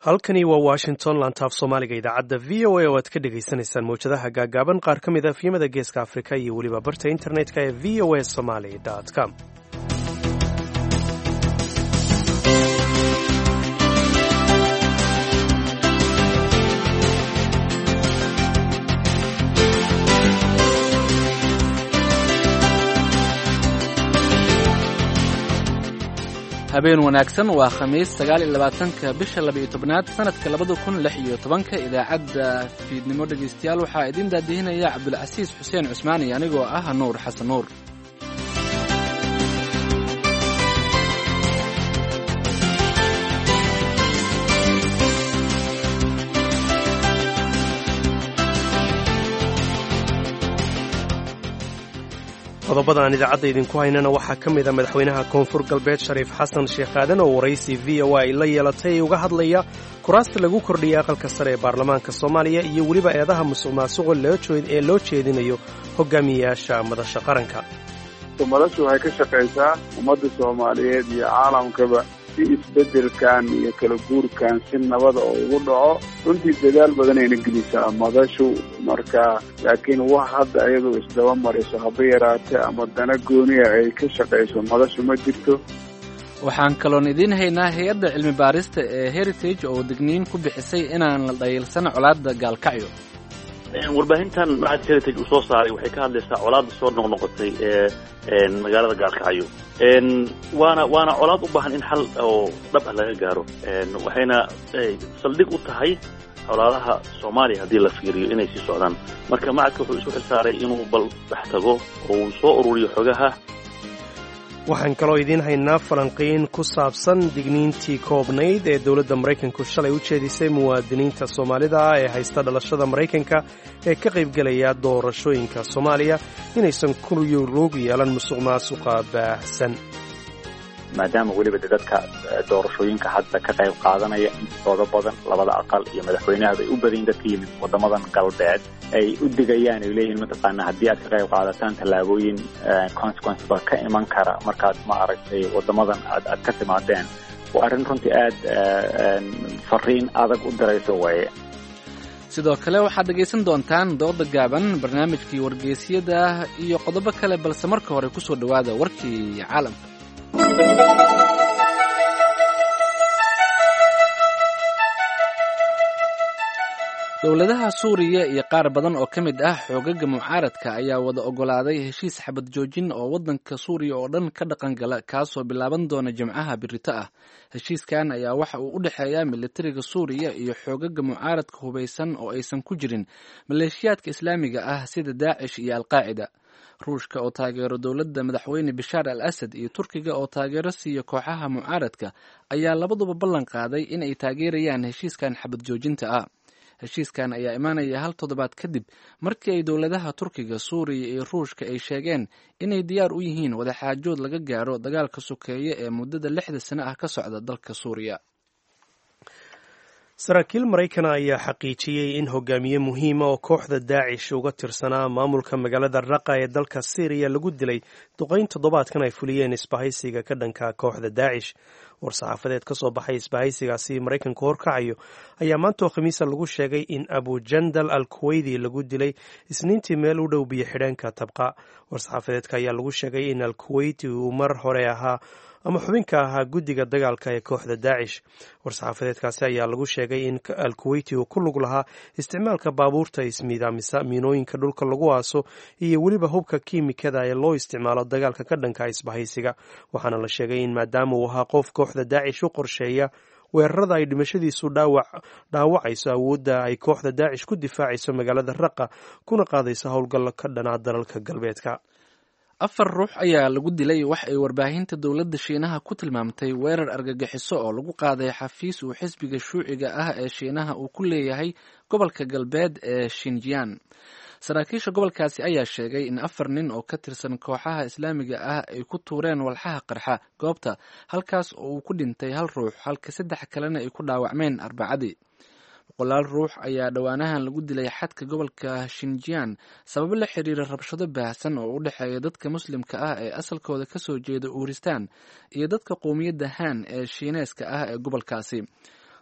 halkani waa washington lantaaf soomaaliga idaacadda v o a oo aad ka dhagaysanaysaan mawjadaha gaagaaban qaar ka mid a fiimada geeska afrika iyo weliba barta internetka ee v o a somaly com habeen wanaagsan waa khamiis 29 bisha 12 sanadka 2016 idaacadda fiidnimo dhegeystayaal waxaa idin daadihinaya cabdulcasiis xuseen cusmaani anigoo ah nuur xasan nuur. qodobada aan idaacadda idinku haynana waxaa ka mid a madaxweynaha koonfur galbeed shariif xasan sheekh aadan oo waraysi v o a ay la yeelatay uga hadlaya kuraasta lagu kordhiyay aqalka sare ee baarlamaanka soomaaliya iyo weliba eedaha musuq maasuqa ee loo jeedinayo hogaamiyeyaasha madasha qaranka. madashu waxay ka shaqaysaa ummadda soomaaliyeed iyo caalamkaba si isbedelkan iyo kala guurkan si nabada oo ugu dhaco runtii dadaal badanayna gelisaa madashu marka laakiin wax hadda iyadoo isdaba mariso haba yaraate ama dana gooniya ay ka shaqayso madashu ma jirto. waxaan kaloon idiin haynaa hay-adda cilmi baarista ee heritage oo digniin ku bixisay inaan la dhayilsan colaadda gaalkacyo. warbaahintan macadka heritage uu soo saaray waxay ka hadlaysaa colaadda soo noqnoqotay ee magaalada gaalkacyo waana colaad u baahan in xal oo dhab ah laga gaaro waxayna saldhig u tahay colaadaha Soomaaliya haddii la fiiriyo inay sii socdaan marka macadka wuxuu isu xilsaaray inuu bal dhex tago oo uu soo ururiyo xogaha. waxaan kaloo idiin haynaa falanqayn ku saabsan digniintii koobnayd ee dowladda maraykanku shalay u jeedisay muwaadiniinta soomaalida ah ee haysta dhalashada maraykanka ee ka qaybgelaya doorashooyinka soomaaliya inaysan ku lug yeelan musuq maasuqa baahsan. maadaama weliba dadka doorashooyinka hadda ka qayb qaadanaya intooda badan labada aqal iyo madaxweynaha bay u badan dadka yimid wadamadan galbeed ay u digayaan ay leeyihiin mataqaana haddii aad ka qayb qaadataan tallaabooyin consequence ba ka iman kara markaad ma aragtay wadamadan aad ka timaadeen waa arrin runtii aad fariin adag u dirayso waaye. sidoo kale waxaad dhegaysan doontaan dooda gaaban barnaamijkii wargeysyada iyo qodobo kale balse marka hore ku soo dhowaada warkii caalamka. dowladaha suuriya iyo qaar badan oo ka mid ah xoogaga mucaaradka ayaa wada ogolaaday heshiis xabad joojin oo waddanka suuriya oo dhan ka dhaqan gala kaasoo bilaaban doona jimcaha birito ah. heshiiskan ayaa waxa uu u dhexeeyaa militariga suuriya iyo xoogaga mucaaradka hubaysan oo aysan ku jirin maleeshiyaadka islaamiga ah sida daacish iyo alqaacida. ruushka oo taageero dowladda madaxweyne bishaar al asad iyo turkiga oo taageero siiya kooxaha mucaaradka ayaa labaduba ballan qaaday in ay taageerayaan heshiiskan xabad joojinta ah. heshiiskan ayaa imaanaya hal toddobaad kadib markii ay dowladaha turkiga suuriya iyo ruushka ay sheegeen inay diyaar u yihiin wadaxaajood laga gaaro dagaalka sokeeye ee muddada 6 sano ah ka socda dalka suuriya. saraakiil maraykana ayaa xaqiijiyey in hogaamiye muhiima oo kooxda daacish uga tirsanaa maamulka magaalada raqa ee dalka syriya lagu dilay duqayn toddobaadkan ay fuliyeen isbahaysiga ka dhanka kooxda daacish. war-saxaafadeed ka soo baxay isbahaysigaasi maraykanku horkacayo ayaa maantoo khamiisa lagu sheegay in abujandal al kuweydi lagu dilay isniintii meel u dhow biyo xidheenka tabqa. war-saxaafadeedka ayaa lagu sheegay in al kuweyti uu mar hore ahaa ama xubinka ahaa guddiga dagaalka ee kooxda daacish. war-saxaafadeedkaasi ayaa lagu sheegay in al kuweyti uu ku lug lahaa isticmaalka baabuurta ismiidaamisa miinooyinka dhulka lagu aaso iyo weliba hubka kiimikada ee loo isticmaalo dagaalka ka dhanka isbahaysiga. waxaana la sheegay in maadaama uu ahaa qof kooxda daacish u qorsheeya weerarada ay dhimashadiisu dhaawacayso awoodda ay kooxda daacish ku difaacayso magaalada raqa kuna qaadayso howlgallo ka dhanaa dalalka galbeedka. 4 ruux ayaa lagu dilay wax ay warbaahinta dowladda shiinaha ku tilmaamtay weerar argagixiso oo lagu qaaday xafiis uu xisbiga shuuciga ah ee shiinaha uu ku leeyahay gobolka galbeed ee Xinjiang. saraakiisha gobolkaasi ayaa sheegay in 4 nin oo ka tirsan kooxaha islaamiga ah ay ku tuureen walxaha qarxa goobta halkaas oo uu ku dhintay 1 ruux halka 3 kalena ay ku dhaawacmeen Arbacadii. 100 ruux ayaa dhowaanahan lagu dilay xadka gobolka Xinjiang sabab la xiriira rabshado baahsan oo u dhexeeya dadka muslimka ah ee asalkooda ka soo jeeda Uuristaan iyo dadka qowmiyadda Han ee Shiineeska ah ee gobolkaasi.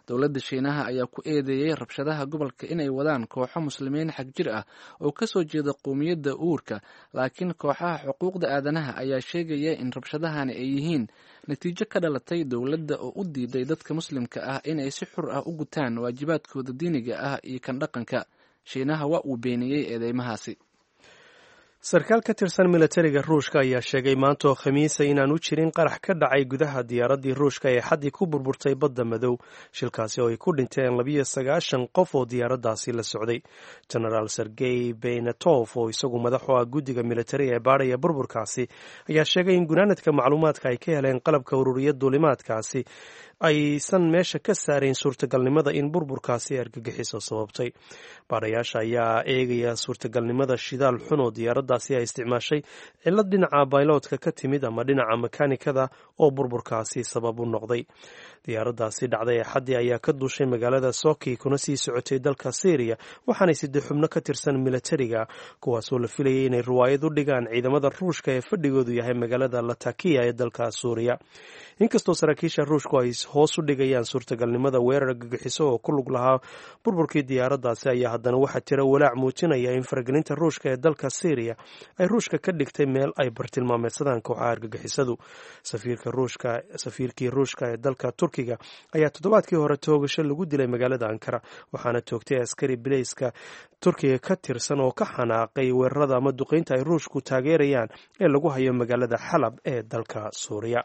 dowladda shiinaha ayaa ku eedeeyey rabshadaha gobolka inay wadaan kooxo muslimiin xag jir ah oo kasoo jeeda qowmiyadda uurka, laakiin kooxaha xuquuqda aadanaha ayaa sheegaya in rabshadahani ay yihiin natiijo ka dhalatay dowladda oo u diiday dadka muslimka ah inay si xur ah u gutaan waajibaadkooda diiniga ah iyo kan dhaqanka. shiinaha waa uu beeniyey eedeymahaasi. sarkaal ka tirsan militariga ruushka ayaa sheegay maanta oo khamiisa inaan u jirin qarax ka dhacay gudaha diyaaraddii ruushka ee xaddii ku burburtay badda madow, shilkaasi oo ay ku dhinteen 29 qof oo diyaaraddaasi la socday. genaraal sergey benetov oo isagu madax u ah guddiga militariga ee baadhaya burburkaasi ayaa sheegay in gunaanadka macluumaadka ay ka heleen qalabka ururiya duulimaadkaasi aysan meesha ka saarayn suurtagalnimada in burburkaasi argagixiso sababtay. baadhayaasha ayaa eegaya suurtagalnimada shidaal xun oo diyaaraddaasi ay isticmaashay, cillad dhinaca bayloodka ka timid ama dhinaca makaanikada oo burburkaasi sabab u noqday. diyaaraddaasi dhacday ee xaddii ayaa ka duushay magaalada soki kuna sii socotay dalka syriya, waxaanay 3 xubno ka tirsan militariga kuwaasoo la filayay inay riwaayad u dhigaan ciidamada ruushka ee fadhigoodu yahay magaalada latakiya ee dalka suuriya. inkastoo saraakiisha ruushku ay hoos u dhigayaan suurtagalnimada weerar argagixiso oo ku lug lahaa burburkii diyaaraddaasi, ayaa haddana waxaa jira walaac muujinaya in faragelinta ruushka ee dalka syriya ay ruushka ka dhigtay meel ay bartilmaameedsadaan kooxaha argagixisadu. safiirkii ruushka ee dalka turkiga ayaa toddobaadkii hore toogasho lagu dilay magaalada ankara, waxaana toogtay askari bileyska turkiga ka tirsan oo ka xanaaqay weerarada ama duqeynta ay ruushku taageerayaan ee lagu hayo magaalada xalab ee dalka suuriya.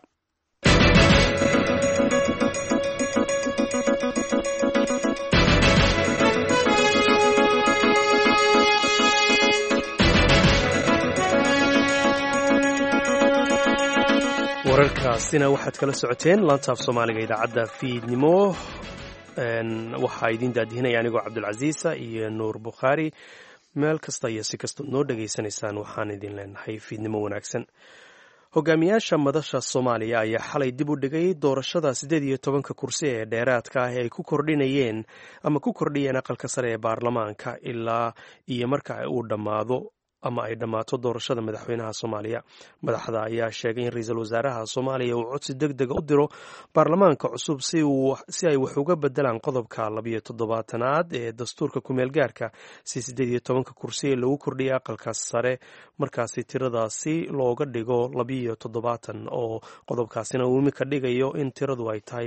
wararkaasina waxaad kala socoteen laanta af soomaaliga idaacadda fiidnimo. waxaa idin daadihinaya anigoo cabdulcasiisa iyo nuur bukhaari. meel kasta iyo si kastood noo dhegaysanaysaan waxaan idin leenahay fiidnimo wanaagsan. hogaamiyaasha madasha soomaaliya ayaa xalay dib u dhigay doorashada 18 kursi ee dheeraadka ah ee ay ku kordhinayeen ama ku kordhiyeen aqalka sare ee baarlamaanka ilaa iyo marka uu dhammaado ama ay dhammaato doorashada madaxweynaha soomaaliya. madaxda ayaa sheegay in ra-iisul wasaaraha soomaaliya uu codsi deg dega u diro baarlamaanka cusub si ay wax uga bedelaan qodobka 17aad ee dastuurka kumeel gaarka si 18 kursi ee lagu kordhiyay aqalka sare markaasi tiradaasi looga dhigo 17 oo qodobkaasina uu imika dhigayo in tiradu ay tahay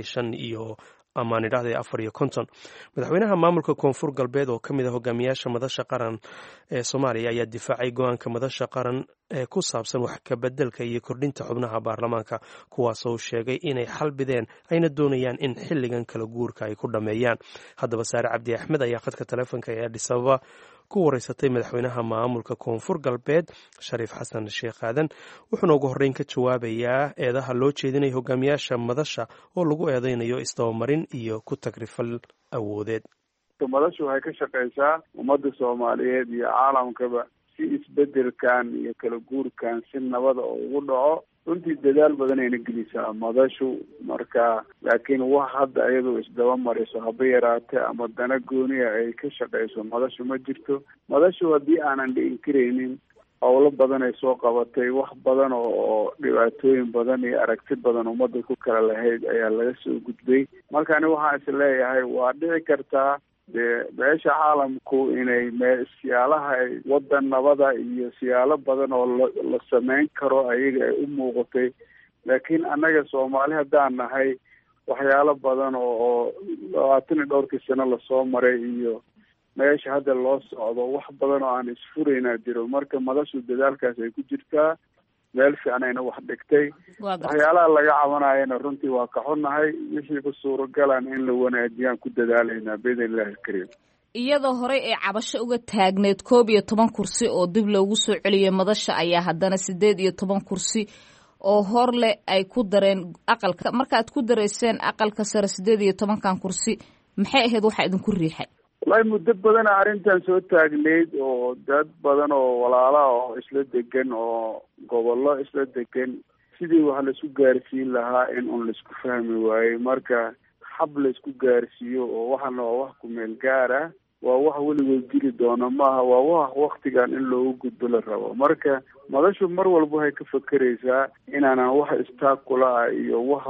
54. madaxweynaha maamulka koonfur galbeed oo ka mid ah hogaamiyaasha madasha qaran ee soomaaliya ayaa difaacay go-aanka madasha qaran ee ku saabsan wax ka bedelka iyo kordhinta xubnaha baarlamaanka, kuwaasoo sheegay inay xalbideen ayna doonayaan in xilligan kala guurka ay ku dhammeeyaan. haddaba saare cabdi axmed ayaa khadka taleefonka ee adis ababa ku wareysatay madaxweynaha maamulka koonfur galbeed shariif xasan sheekh aadan, wuxuuna ugu horreyn ka jawaabayaa eedaha loo jeedinaya hogaamiyaasha madasha oo lagu eedeynayo isdabamarin iyo ku tagrifal awoodeed. madashu waxay ka shaqaysaa ummadda soomaaliyeed iyo caalamkaba si isbedelkan iyo kala guurkan si nabada oo ugu dhaco. runtii dadaal badanayna gelisaa madashu, marka laakiin wax hadda iyadoo isdaba mariso haba yaraate ama dana gooniya ay ka shaqayso madashu ma jirto. madashu haddii aanan dhihin karaynin howlo badan ay soo qabatay, wax badan oo dhibaatooyin badan iyo aragti badan ummadda ku kala lahayd ayaa laga soo gudbay. marka ani waxaan is leeyahay waa dhici kartaa dee beesha caalamku inay siyaalaha wadan nabada iyo siyaalo badan oo la sameyn karo ayaga ay u muuqatay, laakiin annaga soomaali haddaan nahay waxyaalo badan oo 22 sano lasoo maray iyo meesha hadda loo socdo wax badan oo aan isfuraynaa jiro. marka madashu dadaalkaas ay ku jirtaa, meel fiicanayna wax dhigtay. waxyaalaha laga cabanayana runtii waa ka xunnahay, wixiiba suuragalan in la wanaajiyaan ku dadaalaynaa biidnillahi alkariim. iyadoo horey ay cabasho uga taagneed 11 kursi oo dib loogu soo celiyay madasha ayaa haddana 18 kursi oo hor leh ay ku dareen aqalka. markaad ku dareyseen aqalka sare 18 kursi maxay ahayd waxa idinku riixay? wallahi muddo badan arrintan soo taagneyd oo dad badan oo walaalaha oo isla degan oo gobollo isla degan sidii wax laisku gaarsiin lahaa in un laisku fahmi waayey. marka xab laisku gaarsiiyo oo waxana waa wax kumeel gaar ah, waa wax weligood jiri doona maaha, waa wax waktigan in loogu gudbo la rabo. marka madashu mar walba waxay ka fekeraysaa inaanan wax istaakula ah iyo wax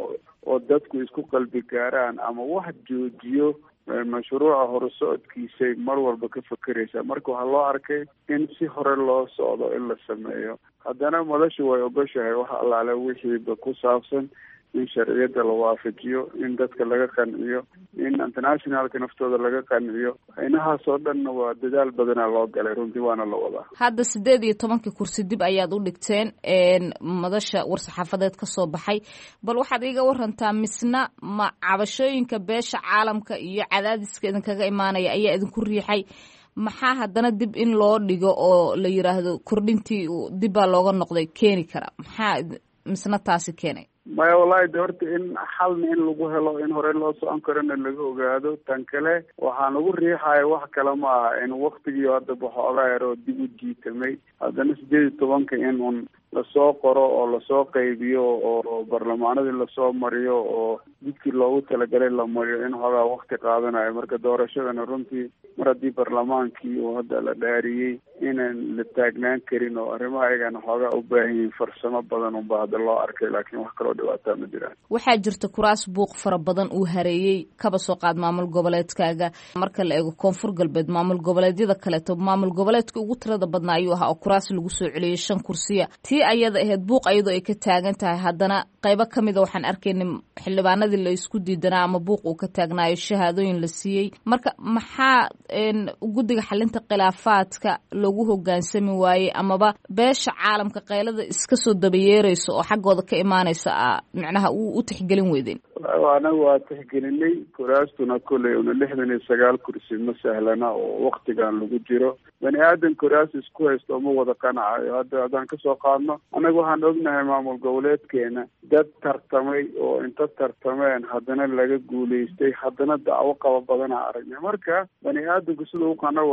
oo dadku isku qalbi gaaraan ama wax joojiyo mashruuca horusocodkiisay mar walba ka fekeraysaa. marka waxaa loo arkay in si hore loo socdo in la sameeyo. haddana madashu way ogoshahay wax allaale wixiiba ku saabsan in sharciyada la waafajiyo, in dadka laga qanciyo, in internationalka naftooda laga qanciyo. inahaasoo dhanna waa dadaal badanaa loo galay runtii, waana la wadaa. hadda 18 kursi dib ayaad u dhigteen madasha war-saxaafadeed ka soo baxay, bal waxaad iiga warantaa misna ma cabashooyinka beesha caalamka iyo cadaadiska idinkaga imaanaya ayaa idinku riixay? maxaa haddana dib in loo dhigo oo la yiraahdo kordhintii dib baa looga noqday keeni kara? maxaa misna taasi keenay? maya wallahi de horta in xalna in lagu helo, in hore loo socon karona laga ogaado. tan kale waxaan ugu riixaya wax kale ma aha in waktigii hadda waxoogaa yaroo dib u jiitamay, haddana 18 in un lasoo qoro oo lasoo qaybiyo oo barlamaanadii lasoo mariyo oo jidkii loogu talagalay la mariyo in hoogaa wakti qaadanayo. marka doorashadana runtii mar haddii barlamaankii uu hadda la dhaariyey inaan la taagnaan karin oo arrimaha ayagana xoogaa u baahan yihiin farsamo badan unba hadda loo arkay, laakiin wax kaloo dhibaataa ma jiraan. waxaa jirta kuraas buuq fara badan uu hareeyey, kaba soo qaad maamul goboleedkaaga. marka la eego koonfur galbeed, maamul goboleedyada kaleeto maamul goboleedka ugu tirada badnaa ayuu ahaa oo kuraas lagu soo celiyey 5 kursiya. tii ayada ahayd buuq iyadoo ay ka taagan tahay, haddana qaybo ka mida waxaan arkaynay xildhibaanadii la isku diidanaa ama buuq uu ka taagnaayo shahaadooyin la siiyey. marka maxaa guddiga xalinta khilaafaadka loogu hogaansami waayey, amaba beesha caalamka qaylada iska soo dabayeerayso oo xaggooda ka imaanaysa micnaha u tixgelin weydeen? anagu waa tixgelinay kuraastuna koley una 69 kursi ma sahlana oo waktigan lagu jiro. bani aadan kuraas isku haysto ma wada qanacayo. hadda haddaan kasoo qaadno, anaga waxaan ognahay maamul goboleedkeena dad tartamay oo inta tartameen haddana laga guulaystay, haddana dacwo qaba badanaa aragnay. marka bani aadanku sida u qana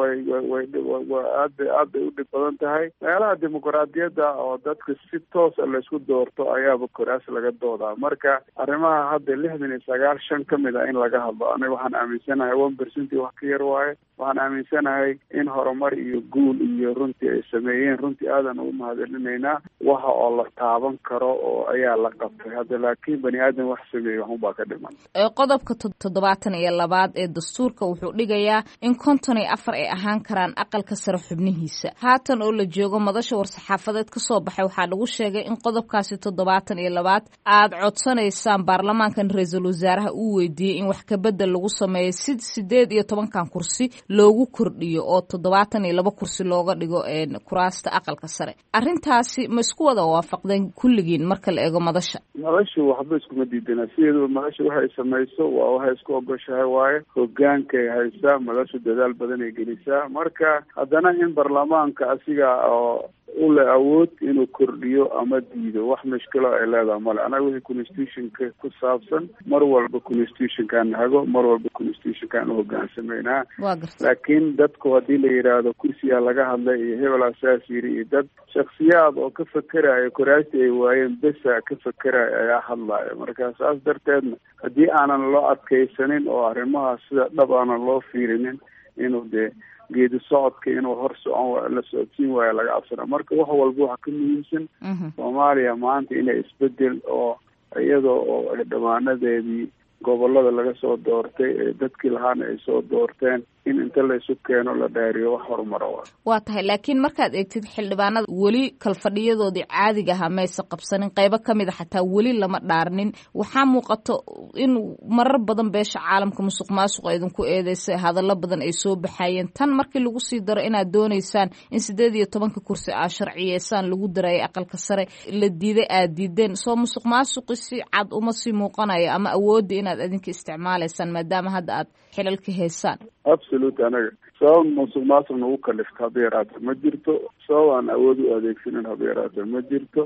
aad bay u dhib badan tahay. meelaha dimuqraadiyadda oo dadka si toosa laysku doorto ayaaba kuraas laga doodaa. marka arrimaha hadda 69 ka mid ah in laga hadlo, aniga waxaan aaminsanahay 1% wax ka yar waaye. waxaan aaminsanahay in horumar iyo guul iyo runtii ay sameeyeen. runtii aadan ugu mahadcelinaynaa waxa oo la taaban karo oo ayaa la qabtay hadda, laakiin bani aadan wax sameeyey waxunbaa ka dhiman. qodobka 72 ee dastuurka wuxuu dhigayaa in 54 ay ahaan karaan aqalka sare xubnihiisa. haatan oo la joogo madasha war-saxaafadeed ka soo baxay waxaa lagu sheegay in qodobkaasi 72 aad codsanaysaan baarlamaankan ra-iisul wasaaraha uu weydiiyey in wax ka bedel lagu sameeyo si 18 kursi loogu kordhiyo oo 72 kursi looga dhigo kuraasta aqalka sare. arrintaasi ma isku wada waafaqdeen kulligiin marka la eego madasha? madashu waxba iskuma diidana. sideedaba madasha waxay samayso waa waxay isku ogoshahay waaye, hogaankay haysaa, madashu dadaal badan ay gelisaa. marka haddana in barlamaanka asiga oo u leh awood inuu kordhiyo ama diido wax mushkilo ay leedahay male. anaga wixii constitutionka ku saabsan mar walba constitutionkaan hago, mar walba constitutionkaan u hogaansameynaa. laakiin dadku haddii la yidhaahdo kursiyaa laga hadlay iyo hebel asaas yiri iyo dad shaksiyaad oo ka fekeraya kuraasti ay waayeen besa ka fekeraya ayaa hadlaya. marka saas darteedna haddii aanan loo adkaysanin oo arrimaha sida dhab aanan loo fiirinin inuu dee geedi socodka inuu hor socon la socodsiin waayo laga cabsana. marka wax walba waxa ka muhiimsan soomaaliya maanta inay isbedel oo iyadoo oo ay dhammaanadeedii gobolada laga soo doortay ee dadkii lahaana ay soo doorteen in inta la isu keeno la dhaariyo wax horumara waa tahay. laakiin markaad eegtid xildhibaanada weli kalfadhiyadoodii caadiga ahaa maysa qabsanin, qaybo ka mid a xataa weli lama dhaarnin. waxaa muuqato in marar badan beesha caalamka musuq maasuq idinku eedeysay, hadallo badan ay soo baxayeen. tan markii lagu sii daro inaad doonaysaan in 18 kursi aa sharciyeysaan lagu darayay aqalka sare, la diiday aad diideen, soo musuq maasuqi si cad uma sii muuqanayo ama awoodda inaad idinka isticmaalaysaan maadaama hadda aad xilalka haysaan? anaga sabab musuq maasuq nagu kalifta haba yaraata ma jirto, sabab aan awood u adeegsanin haba yaraata ma jirto.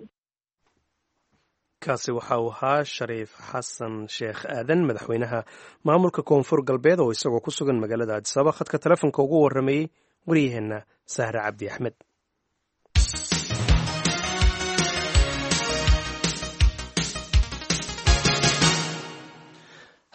kaasi waxa uu ahaa shariif xasan sheekh aadan, madaxweynaha maamulka koonfur galbeed oo isagoo ku sugan magaalada addis ababa khadka telefonka ugu waramayey waryaheena sahre cabdi axmed.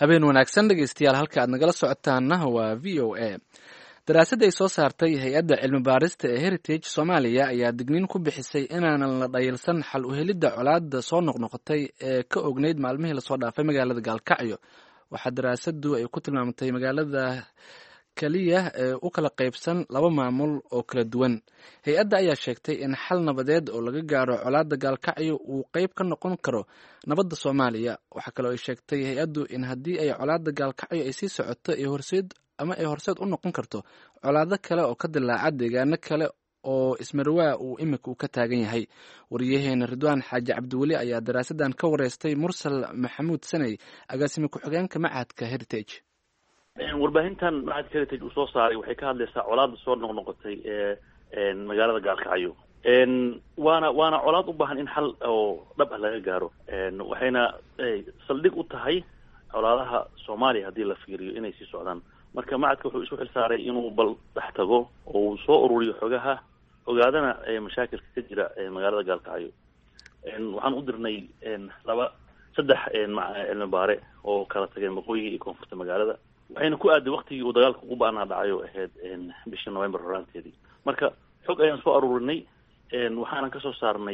habeen wanaagsan dhegeystayaal, halka aad nagala socotaana waa v o a. daraasad ay soo saartay hay-adda cilmi baarista ee heritage soomaaliya ayaa digniin ku bixisay inaanan la dhayilsan xal u helidda colaadda soo noqnoqotay ee ka ogneyd maalmihii lasoo dhaafay magaalada gaalkacyo. waxaa daraasaddu ay ku tilmaamtay magaalada keliya ee u kala qaybsan laba maamul oo kala duwan. hay-adda ayaa sheegtay in xal nabadeed oo laga gaaro colaadda gaalkacyo uu qeyb ka noqon karo nabadda soomaaliya. waxaa kaloo ay sheegtay hay-addu in haddii ay colaadda gaalkacyo ay sii socoto ay horseed u noqon karto colaado kale oo ka dilaaca deegaano kale oo ismarwaa uu imika ka taagan yahay. wariyaheena ridwaan xaaji cabdiweli ayaa daraasadan ka wareystay mursal maxamuud saney, agaasime ku-xigeenka machadka heritage. warbaahintan machadka heritage uu soo saaray waxay ka hadlaysaa colaada soo noqnoqotay ee magaalada gaalkacyo. waana colaad u baahan in xal oo dhab ah laga gaaro. waxayna saldhig u tahay colaadaha soomaaliya haddii la fiiriyo inay sii socdaan. marka machadka wuxuu isu xilsaaray inuu bal dhex tago oo uu soo ururiyo xogaha, ogaadana mashaakilka ka jira magaalada gaalkacyo. waxaan u dirnay saddex cilmi baare oo kala tageen waqooyiga iyo koonfurta magaalada. waxayna ku aaday waktigii uu dagaalka ugu ba-anaa dhacayo ahayd bishii November horaanteedii. marka xog ayaan soo aruurinay, waxaanan kasoo saarnay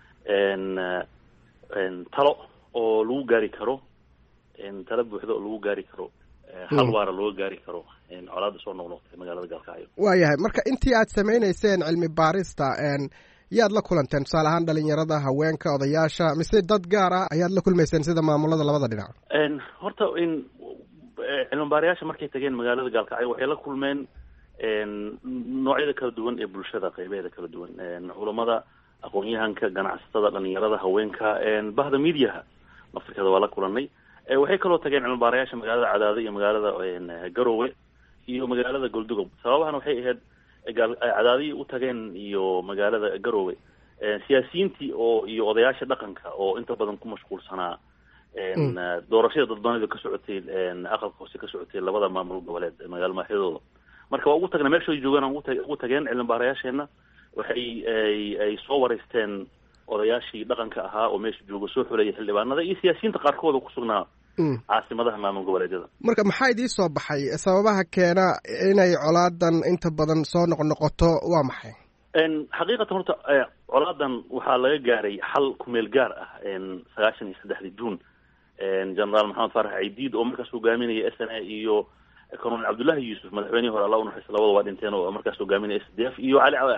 talo oo lagu gaari karo, talo buuxda oo lagu gaari karo, hal waara looga gaari karo colaada soo noqnoqtay magaalada gaalkacyo. waayahay, marka intii aad samaynayseen cilmi baarista yaad la kulanteen? tusaale ahaan dhalinyarada, haweenka, odayaasha, mise dad gaar ah ayaad la kulmayseen sida maamulada labada dhinac? horta cilmi baarayaasha markay tageen magaalada gaalkacyo waxay la kulmeen noocyada kala duwan ee bulshada, qaybaheeda kala duwan, culamada, aqoon-yahanka, ganacsatada, dhalinyarada, haweenka, bahda midiyaha afrikada waa la kulanay. waxay kaloo tageen cilmi baarayaasha magaalada Cadaado iyo magaalada Garowe iyo magaalada Goldogob. sababahana waxay ahayd Cadaadii u tageen iyo magaalada Garowe siyaasiyiintii iyo odayaasha dhaqanka oo inta badan ku mashquulsanaa doorashada dadbanida ka socotay aqalka hoose ka socotay labada maamul goboleed magaalo madaxdooda. marka waa ugu tagnay meesha ay joogaan ugu tageen cilmi baarayaasheena. waxay ay soo wareysteen odayaashii dhaqanka ahaa oo meesha jooga, soo xuleeyay xildhibaanada iyo siyaasiyiinta qaarkood oo ku sugnaa caasimadaha maamul goboleedyada. marka maxaa idii soo baxay sababaha keena inay colaadan inta badan soo noqnoqoto? waa maxay? xaqiiqatan horta colaadan waxaa laga gaaray xal kumeel gaar ah 93 Juun. generaal maxamed faarax ciidiid oo markaas hogaaminaya SNA iyo colonel cabdullaahi yuusuf, madaxweynihii hore allah u naxariisto, labada waa dhinteen, oo markaas hogaaminaya SDF, iyo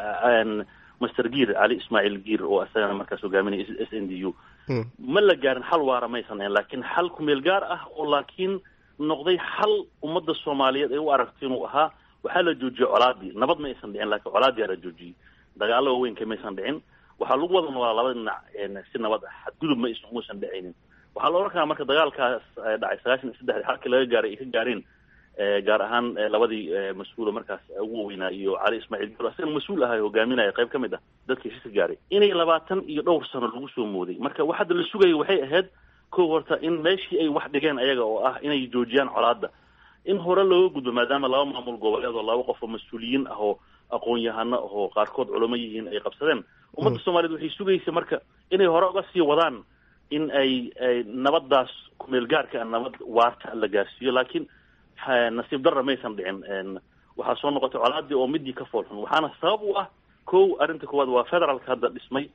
master giir cali ismaaciil giir oo asagana markaas hogaaminaya SNDU. ma la gaarin xal waara maysan ahayn, laakiin xal kumeel gaar ah oo laakiin noqday xal ummadda soomaaliyeed ay u aragto inuu ahaa. waxaa la joojiyey colaadii, nabad ma aysan dhicin, laakiin colaadii la joojiyey. dagaalo waaweynka maysan dhicin, waxaa lagu wada noolaa labada dhinac si nabad ah, xadgudub muusan dhicaynin. waxaa la oran karaa marka dagaalkaas dhacay 93 halkii laga gaaray ay ka gaareen gaar ahaan labadii mas-uula markaas ugu weynaa iyo cali ismaaciil giir asagana mas-uul ahaa hogaaminaya qayb ka mid ah dadka heshiiska gaaray, inay 20 iyo dhowr sano lagu soo mooday. marka wax hadda la sugayay waxay ahayd kow horta in meeshii ay wax dhigeen ayaga oo ah inay joojiyaan colaadda, in hore looga gudbo, maadaama laba maamul goboleed oo laba qof oo mas-uuliyiin ah oo aqoon-yahano oo qaarkood culamo yihiin ay qabsadeen. ummadda soomaaliyeed waxay sugaysay marka inay hore uga sii wadaan in ay nabaddaas kumeel gaarka nabad waarta la gaarsiiyo, laakiin nasiib darra maysan dhicin. waxaa soo noqotay colaadii oo midii ka foolxun. waxaana sabab u ah kow, arrinta koowaad waa federaalka hadda dhismay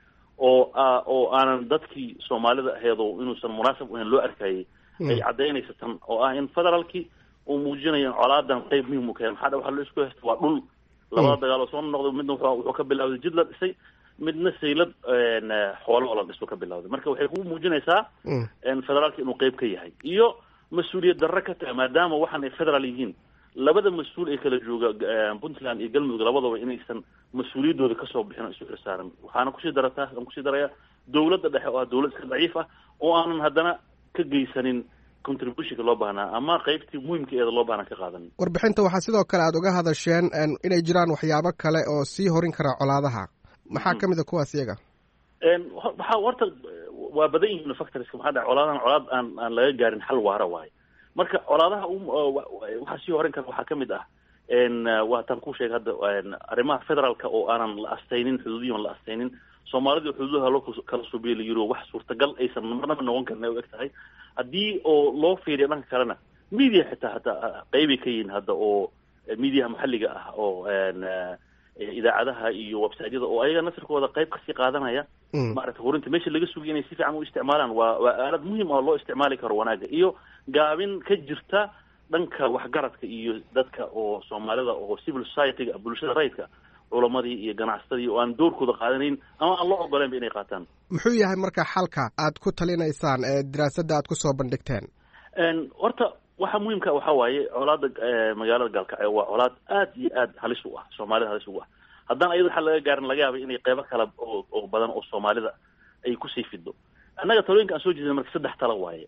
oo aanan dadkii soomaalida aheed oo inuusan munaasab ahayn loo arkayay ay caddaynaysa tan, oo ah in federaalkii uu muujinayo colaadan qayb muhiim u kahay. maxaa waxa la isku haysta waa dhul. labada dagaal oo soo noqday, midna wuxuu ka bilowday jid la dhisay, midna saylad xoolo oo la dhiso ka bilowday. marka waxay ku muujinaysaa federaalka inuu qayb ka yahay iyo mas-uuliyad darro ka tahay, maadaama waxaan ay federaal yihiin. labada mas-uul ee kala jooga Puntland iyo Galmudug labadaba inaysan mas-uuliyaddooda kasoo bixin oo isu xilsaaran. waxaana kusii daraya dowladda dhexe oo ah dowlad iska daciif ah oo aanan haddana ka geysanin contributionka loo baahnaa ama qaybtii muhiimkeeda loo baahnaa ka qaadanin. warbixinta waxaa sidoo kale aad uga hadasheen inay jiraan waxyaabo kale oo sii horin kara colaadaha. maxaa ka mid a kuwaas iyaga? waxaa horta waa badan yihiin factorska. maxaa dhaca colaad aan laga gaarin xal waara waaye. marka colaadaha waxaa sii horin kara waxaa ka mid ah waataan ku sheegay hadda arrimaha federaalka oo aanan la astaynin, xuduudiyan la astaynin. soomaalida xuduudaha loo kala subiye la yiri wax suurtagal aysan marnaba noqon karin ay u eg tahay. haddii oo loo fiiriyo dhanka kalena media hataa qaybay ka yihiin hadda oo mediaha maxalliga ah oo idaacadaha iyo website-yada oo ayaga nasirkooda qayb kasii qaadanaya maaragtay horinta meesha laga sugay inay si fiican u isticmaalaan waa aalad muhiim ah loo isticmaali karo wanaaga iyo gaabin ka jirta dhanka waxgaradka iyo dadka oo Soomaalida oo civil society-ga bulshada rayidka culamadii iyo ganacsadii oo aan doorkooda qaadanayn ama aan loo ogoleen inay qaataan. Muxuu yahay marka xalka aad ku talinaysaan ee daraasadda aad ku soo bandhigteen? Horta waxa muhiimka waxa waaye colaadda magaalada Gaalkacyo waa colaad aad iyo aad halis u ah Soomaalida halis u ah haddana ayadu waxa laga gaarin laga yaabay inay qaybo kale oo badan oo Soomaalida ay ku sii fido. Annaga talooyinka aan soo jeedinay marka 3 talo waaye.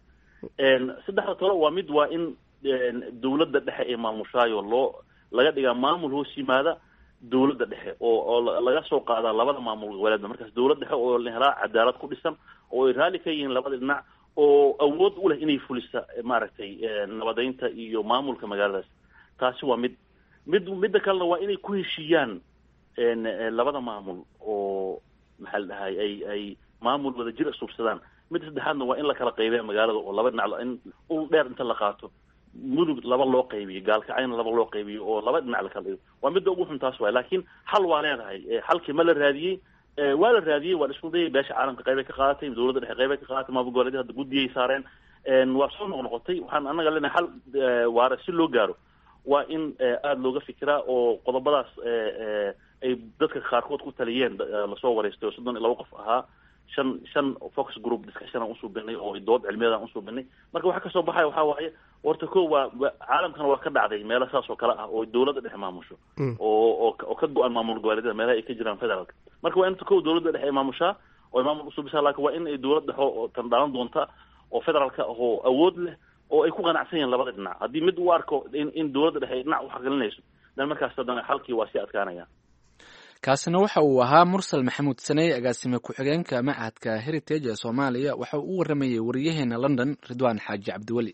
3 talo waa mid waa in dawladda dhexe ee maamushaayo laga dhigaa maamul hoos yimaada dawladda dhexe oo laga soo qaadaa labada maamul goboleed markaas dawladda dhexe oo la helaa cadaalad ku dhisan oo ay raali ka yihiin labada dhinac oo awood u leh inay fulisa maaragtay nabadeynta iyo maamulka magaaladaas. taasi waa midda kalena waa inay ku heshiiyaan labada maamul oo maxaa la dhahay ay maamul wada jir subsadaan. mid saddexaadna waa in la kala qaybiyo magaalada oo laba dhinac in ul dheer inta la qaato mudug laba loo qaybiyo Gaalkacayna laba loo qaybiyo oo laba dhinac la kala dhigo. waa midda ugu xun taas waay laakiin xal waa leedahay xalkii ma la raadiyey waa la raadiyey waa isku dayay beesha caalamka qayb ka qaadatay dawladda dhexe qayb ka qaadatay maamul goboleedyada hadda gudiyay saareen waa soo noqotay waxaan anaga leenahay xal waara si loo gaaro waa in aad looga fikiraa oo qodobadaas ay dadka qaarkood ku taliyeen la soo wareystay 32 qof ahaa shan focus group discussion aan usoo bixinay oo dood cilmiyeed aan usoo bixinay marka waxa ka soo baxay waxa waaye horta waa caalamkan waa ka dhacday meel saas oo kala ah oo dawladda dhexe maamusho oo ka go'an maamul goboleedyada meelaha ay ka jiraan federaalka marka waa in dawladda dhexe maamushaa oo maamul usoo bisaa laakiin waa in ay dawladda dhexe oo tan dhaalan doonta oo federaalka oo awood leh oo ay ku qanacsan yihiin labada dhinac haddii mid uu arko in dawladda dhexe ay dhinac u xaqlinayso dan markaas haddana xalkii waa sii adkaanaya. kaasina waxa uu ahaa Mursal Maxamuud Sanay agaasime ku-xigeenka Machadka Heritage ee Soomaaliya waxa uu waramayay wariyaheena London Ridwaan Xaaji Cabdiwali.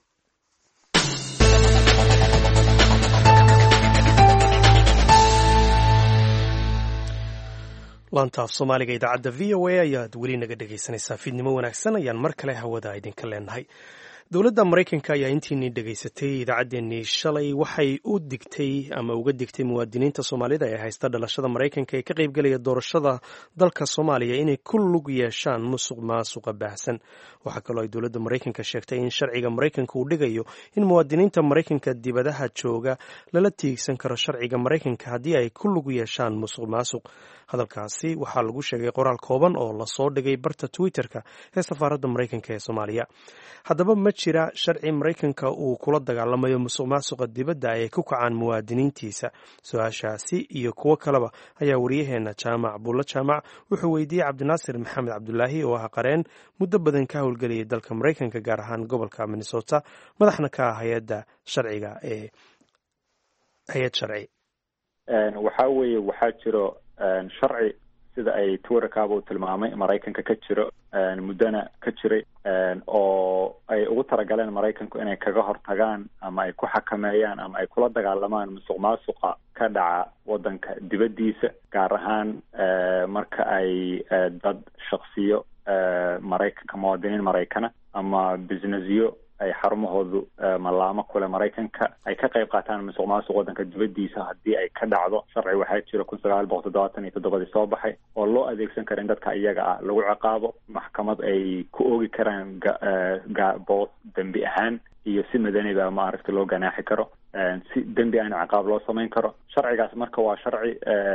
laantaaf Soomaaliga idaacadda VOA ayaad weli naga dhegaysanaysaa fiidnimo wanaagsan ayaan mar kale hawada idinka leenahay. dowladda Mareykanka ayaa intiinii dhegaysatay idaacaddeenii shalay waxay u digtay ama uga digtay muwaadiniinta Soomaalida ee haysta dhalashada Mareykanka ee ka qaybgalaya doorashada dalka Soomaaliya inay ku lug yeeshaan musuqmaasuqa baahsan. waxaa kaloo ay dowladda Mareykanka sheegtay in sharciga Mareykanka uu dhigayo in muwaadiniinta Mareykanka dibadaha jooga lala tiigsan karo sharciga Mareykanka haddii ay ku lug yeeshaan musuqmaasuq. hadalkaasi waxaa lagu sheegay qoraal kooban oo lasoo dhigay barta Twitter-ka ee safaaradda Mareykanka ee Soomaaliya. haddaba ma jira sharci Mareykanka uu kula dagaalamayo musuqmaasuqa dibadda ay ku kacaan muwaadiniintiisa? su-aashaasi iyo kuwo kaleba ayaa wariyaheena Jaamac Buulla Jaamac wuxuu weydiiyey Cabdinaasir Maxamed Cabdulaahi oo ah qareen muddo badan ka howlgelayay dalka Mareykanka gaar ahaan gobolka Minnesota madaxna ka ah hay-adda sharciga ee hay-ad sharci. waxaa weeye waxaa jiro sharci sida ay Twitter-kaaba u tilmaamay Mareykanka ka jiro muddana ka jiray oo ay ugu taragaleen Mareykanku inay kaga hortagaan ama ay ku xakameeyaan ama ay kula dagaalamaan musuqmaasuqa ka dhaca wadanka dibaddiisa gaar ahaan marka ay dad shakhsiyo Mareykanka muwaadiniin Mareykana ama businessyo ay xarumahoodu malaamo kule Mareykanka ay ka qayb qaataan musuqmaasuq wadanka dibaddiisa haddii ay ka dhacdo. sharci waxaa jira 1977 soo baxay oo loo adeegsan karo in dadka iyaga ah lagu ciqaabo maxkamad ay ku oogi karaan boos dembi ahaan iyo si madaniba maaragtay loo ganaaxi karo si dembi aan ciqaab loo samayn karo. sharcigaas marka waa sharci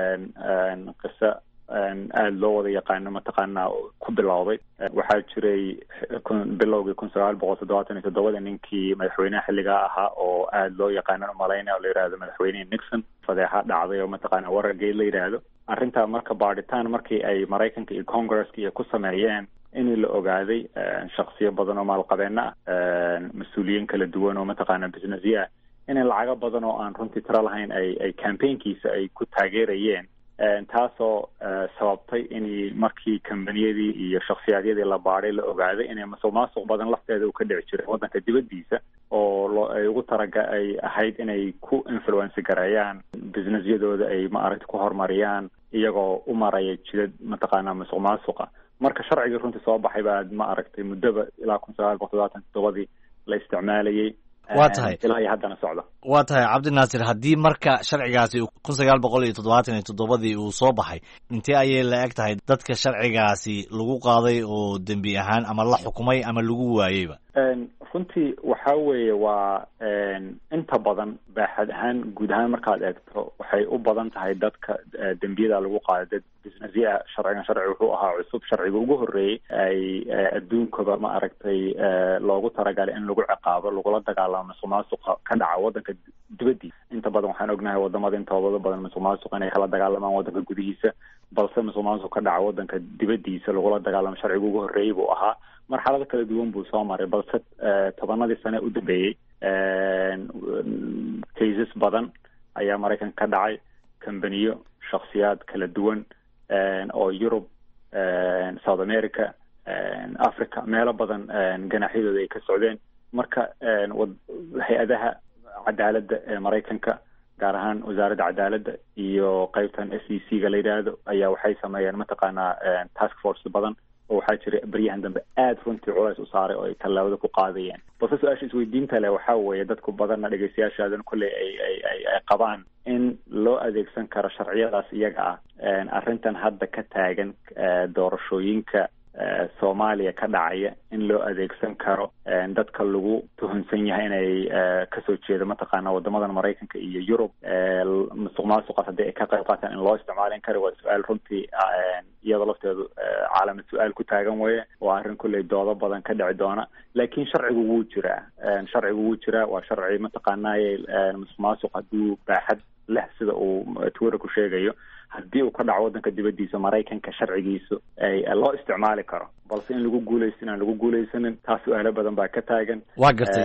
qisa aad loo wada yaqaano mataqaanaa ku bilowday. waxaa jiray bilowgii 1977 ninkii madaxweynaha xilligaa ahaa oo aad loo yaqaano umalaynaya oo la yidhaahdo madaxweyne Nixon fadeexa dhacday oo mataqaanaa Watergate la yidhaahdo. arrintaa marka baadhitaan markii ay Mareykanka iyo Congress iyo ku sameeyeen in la ogaaday shakhsiyo badan oo maalqabeena ah mas-uuliyiin kala duwan oo mataqaanaa businessya in lacago badan oo aan runtii tiro lahayn ay campaignkiisa ay ku taageerayeen taasoo sababtay in markii kambaniyadii iyo shakhsiyaadiyadii la baadhay la ogaaday inay musuqmaasuq badan lafteeda uu ka dhici jiray wadanka dibaddiisa oo ay ugu ay ahayd inay ku influence gareeyaan businessyadooda ay maaragtay ku horumariyaan iyagoo u maraya jidad mataqaanaa musuqmaasuqa. marka sharcigii runtii soo baxay baa maaragtay muddaba ilaa 1977 la isticmaalayay waa tahay ilaa iyo haddana socda. waa tahay cabdinaasir, haddii marka sharcigaasi 1977 uu soo baxay, intee ayay la eg tahay dadka sharcigaasi lagu qaaday oo dembi ahaan ama la xukumay ama lagu waayeyba? runtii waxa weeye waa inta badan baaxad ahaan guud ahaan markaad eegto waxay u badan tahay dadka dembiyada lagu qaaday dad businessya. sharcigan sharci wuxuu ahaa cusub, sharciga ugu horreeyey ay adduunkaba ma aragtay loogu talagalay in lagu ciqaabo lagula dagaalamo musuqmaasuqa ka dhaca waddanka dibaddiisa. inta badan waxaan ognahay wadamada intooda badan musuqmaasuqa inay kala dagaalamaan waddanka gudihiisa, balse musuqmaasuq ka dhaca waddanka dibaddiisa lagula dagaalamo sharciga ugu horreeyey buu ahaa. marxalado kala duwan buu soo maray, balse tobanadii sane u dambeeyey cases badan ayaa maraykanka ka dhacay. kambaniyo, shakhsiyaad kala duwan oo Yurub, South America, Africa meelo badan ganaaxyadooda ay ka socdeen. marka hay-adaha cadaaladda ee maraykanka, gaar ahaan wasaaradda cadaaladda iyo qaybtan SEC-ga la yidhaahdo, ayaa waxay sameeyeen mataqaanaa task force badan oo waxaa jira baryahan dambe aad runtii culays u saaray oo ay tallaabada ku qaadayeen. balse su-aasha isweydiinta leh waxaa weeye dadku badanna dhegeystayaashaadan kolley ay qabaan in loo adeegsan karo sharciyadaas iyaga ah arrintan hadda ka taagan doorashooyinka Soomaaliya ka dhacaya, in loo adeegsan karo dadka lagu tuhunsan yahay inay kasoo jeeda mataqaana wadamadan Maraykanka iyo Yurub musuqmaasuqa haddii ay ka qayb qaataan in loo isticmaalin karo. waa su-aal runtii iyada lafteedu caalamad su-aal ku taagan weeye. waa arrin kolley doodo badan ka dhici doona, laakiin sharcigu wuu jiraa. waa sharci mataqaanaaye musuqmaasuq hadduu baaxad leh sida uu Twitter ku sheegayo, haddii uu ka dhaco waddanka dibaddiisa Maraykanka sharcigiisu loo isticmaali karo, balse in lagu guulaysan aan lagu guulaysanin, taas su-aalo badan baa ka taagan. waa gartay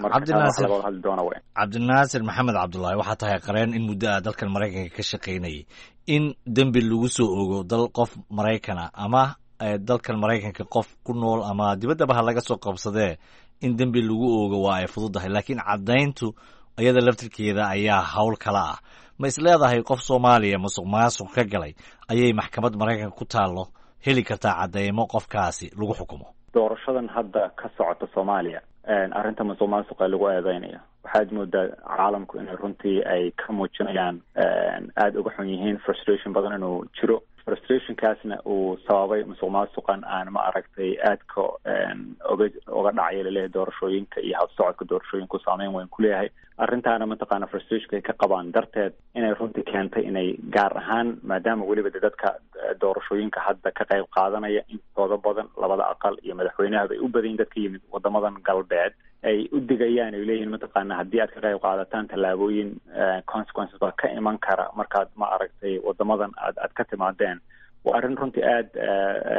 cabdinaasir maxamed cabdullaahi, waxaa tahay qareen in muddo ah dalkan Maraykanka ka shaqaynayay. in dembi lagu soo ogo dal qof Maraykana ama dalkan Maraykanka qof ku nool ama dibaddaba ha laga soo qabsadee, in dembi lagu ogo waa ay fududahay, laakiin caddayntu iyada laftirkeeda ayaa hawl kala ah. ma is leedahay qof Soomaaliya musuqmaasuq ka galay ayay maxkamad Maraykanka ku taallo heli kartaa cadeymo qofkaasi lagu xukumo? doorashadan hadda ka socota Soomaaliya arrinta musuqmaasuqa lagu eedeynayo, waxaad moodaa caalamku inay runtii ay ka muujinayaan aada uga xun yihiin, frustration badan inuu jiro. frustrationkaasna uu sababay musuqmaasuqan aan ma aragtay aadka oga dhacaya laleeyahay doorashooyinka iyo habsocodka doorashooyinku saameyn weyn ku leeyahay. arrintaana mataqaana frustrationka ay ka qabaan darteed inay runtii keentay inay gaar ahaan maadaama weliba dadka doorashooyinka hadda ka qayb qaadanaya intooda badan labada aqal iyo madaxweynaha bay u badan dadka yimid wadamadan galbeed ay u digayaan ay leeyihiin mataqaana haddii aad ka qayb qaadataan tallaabooyin consequences baa ka iman kara markaad ma aragtay wadamadan aad ka timaadeen. waa arrin runtii aada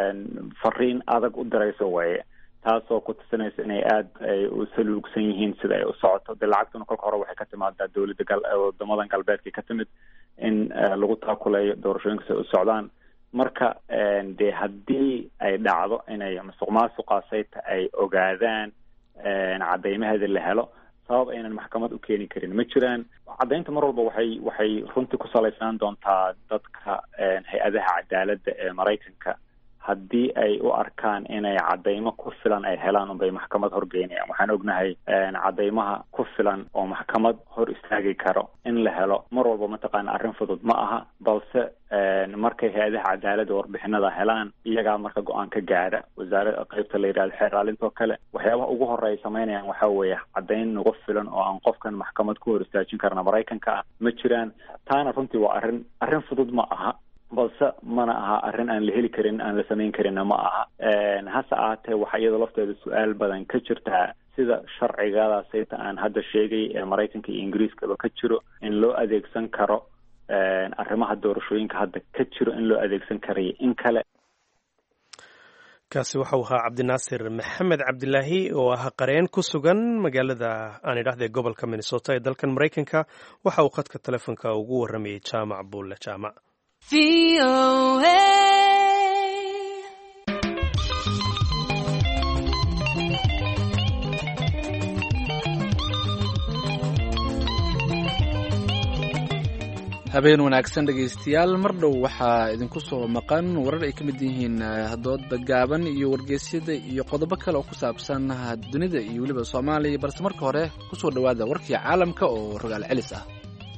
fariin adag u dirayso waaye, taasoo ku tusinaysa inay aada ay u saluugsan yihiin sida ay u socoto. dee lacagtuna kolka hore waxay ka timaadaa dowladda wadamadan galbeedkay ka timid in lagu taakuleeyo doorashooyinka si ay u socdaan. marka dee haddii ay dhacdo inay musuqmaasuqaasayta ay ogaadaan cadeymaheeda la helo, sabab aynan maxkamad u keeni karin ma jiraan. caddaynta mar walba waxay runtii ku salaysnaan doontaa dadka hay-adaha cadaaladda ee Maraykanka. haddii ay u arkaan inay cadeymo ku filan ay helaan unbay maxkamad horgeynayaan. waxaan ognahay cadeymaha ku filan oo maxkamad hor istaagi karo in la helo mar walba mataqaana arrin fudud ma aha, balse markay hay-adaha cadaaladda warbixinada helaan iyagaa marka go-aan ka gaadha. wasaarada qaybta la yidhahdo xeer ilaalintoo kale waxyaabaha ugu horeey samaynayaan waxaa weeye caddayn nagu filan oo aan qofkan maxkamad ku hor istaajin karna Maraykanka ah ma jiraan. taana runtii waa arrin fudud ma aha, balse mana aha arrin aan la heli karin, aan la samayn karinna ma aha. hase ahaatee waxaa iyadoo lafteeda su-aal badan ka jirtaa sida sharcigadaasayta aan hadda sheegay ee Maraykanka iyo Ingiriiskaba ka jiro in loo adeegsan karo arrimaha doorashooyinka hadda ka jiro in loo adeegsan karayo in kale. kaasi waxau ahaa cabdinaasir maxamed cabdilaahi oo ah qareen ku sugan magaalada aan idhahdee gobolka Minnesota ee dalkan Maraykanka. waxa uu khadka telefoonka ugu waramayay jaamac buulle jaamac. habeen wanaagsan dhegaystayaal, mar dhow waxaa idinku soo maqan warar ay ka mid yihiin doodda gaaban iyo wargeysyada iyo qodobo kale oo ku saabsan dunida iyo weliba Soomaaliya, balse marka hore ku soo dhawaada warkii caalamka oo rogaal celis ah.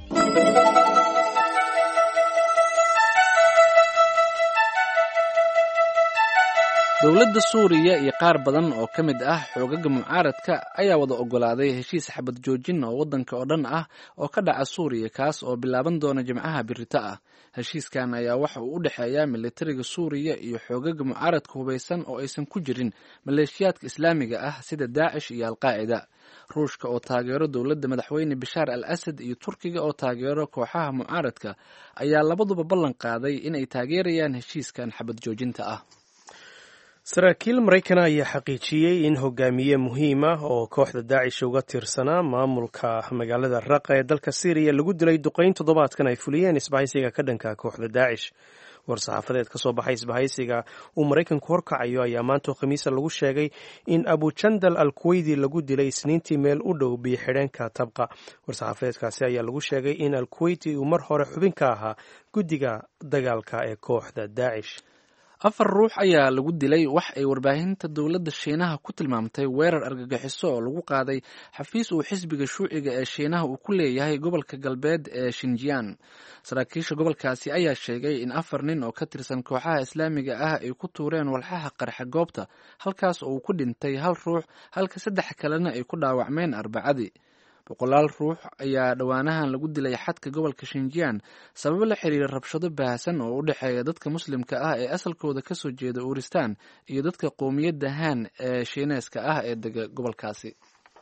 dowladda Suuriya iyo qaar badan oo ka mid ah xoogaga mucaaradka ayaa wada ogolaaday heshiis xabad joojin oo waddanka oo dhan ah oo ka dhaca Suuriya, kaas oo bilaaban doona Jimcaha birita ah. heshiiskan ayaa waxa uu u dhexeeyaa militariga Suuriya iyo xoogaga mucaaradka hubeysan oo aysan ku jirin maleeshiyaadka islaamiga ah sida Daacish iyo Al-Qaacida. Ruushka oo taageero dowladda madaxweyne Bashaar al-Asad iyo Turkiga oo taageero kooxaha mucaaradka ayaa labaduba ballan qaaday in ay taageerayaan heshiiskan xabad joojinta ah. saraakiil Maraykan ayaa xaqiijiyey in hogaamiye muhiim ah oo kooxda Daacish uga tirsanaa maamulka magaalada Raqqa ee dalka Syria lagu dilay duqeyn toddobaadkan ay fuliyeen isbahaysiga ka dhanka kooxda Daacish. war-saxaafadeed ka soo baxay isbahaysiga uu Maraykanku horkacayo ayaa maanta Khamiisa lagu sheegay in Abu Jandal al-Kuwaydi lagu dilay Isniintii meel u dhow biyo-xidheenka Tabqa. war-saxaafadeedkaasi ayaa lagu sheegay in al-Kuwaydi uu mar hore xubin ka ahaa guddiga dagaalka ee kooxda Daacish. 4 ruux ayaa lagu dilay wax ay warbaahinta dowladda Shiinaha ku tilmaamtay weerar argagixiso oo lagu qaaday xafiis uu xisbiga Shuuciga ee Shiinaha uu ku leeyahay gobolka galbeed ee Xinjiang. saraakiisha gobolkaasi ayaa sheegay in 4 nin oo ka tirsan kooxaha islaamiga ah ay ku tuureen walxaha qarxa goobta, halkaas oo uu ku dhintay 1 ruux halka 3 kalena ay ku dhaawacmeen Arbacadii. 100 ruux ayaa dhawaanahan lagu dilay xadka gobolka Xinjiang sabab la xiriira rabshado baahsan oo u dhexeeya dadka muslimka ah ee asalkooda ka soo jeeda Uristan iyo dadka qowmiyadda Han ee Shiineeska ah ee dega gobolkaasi.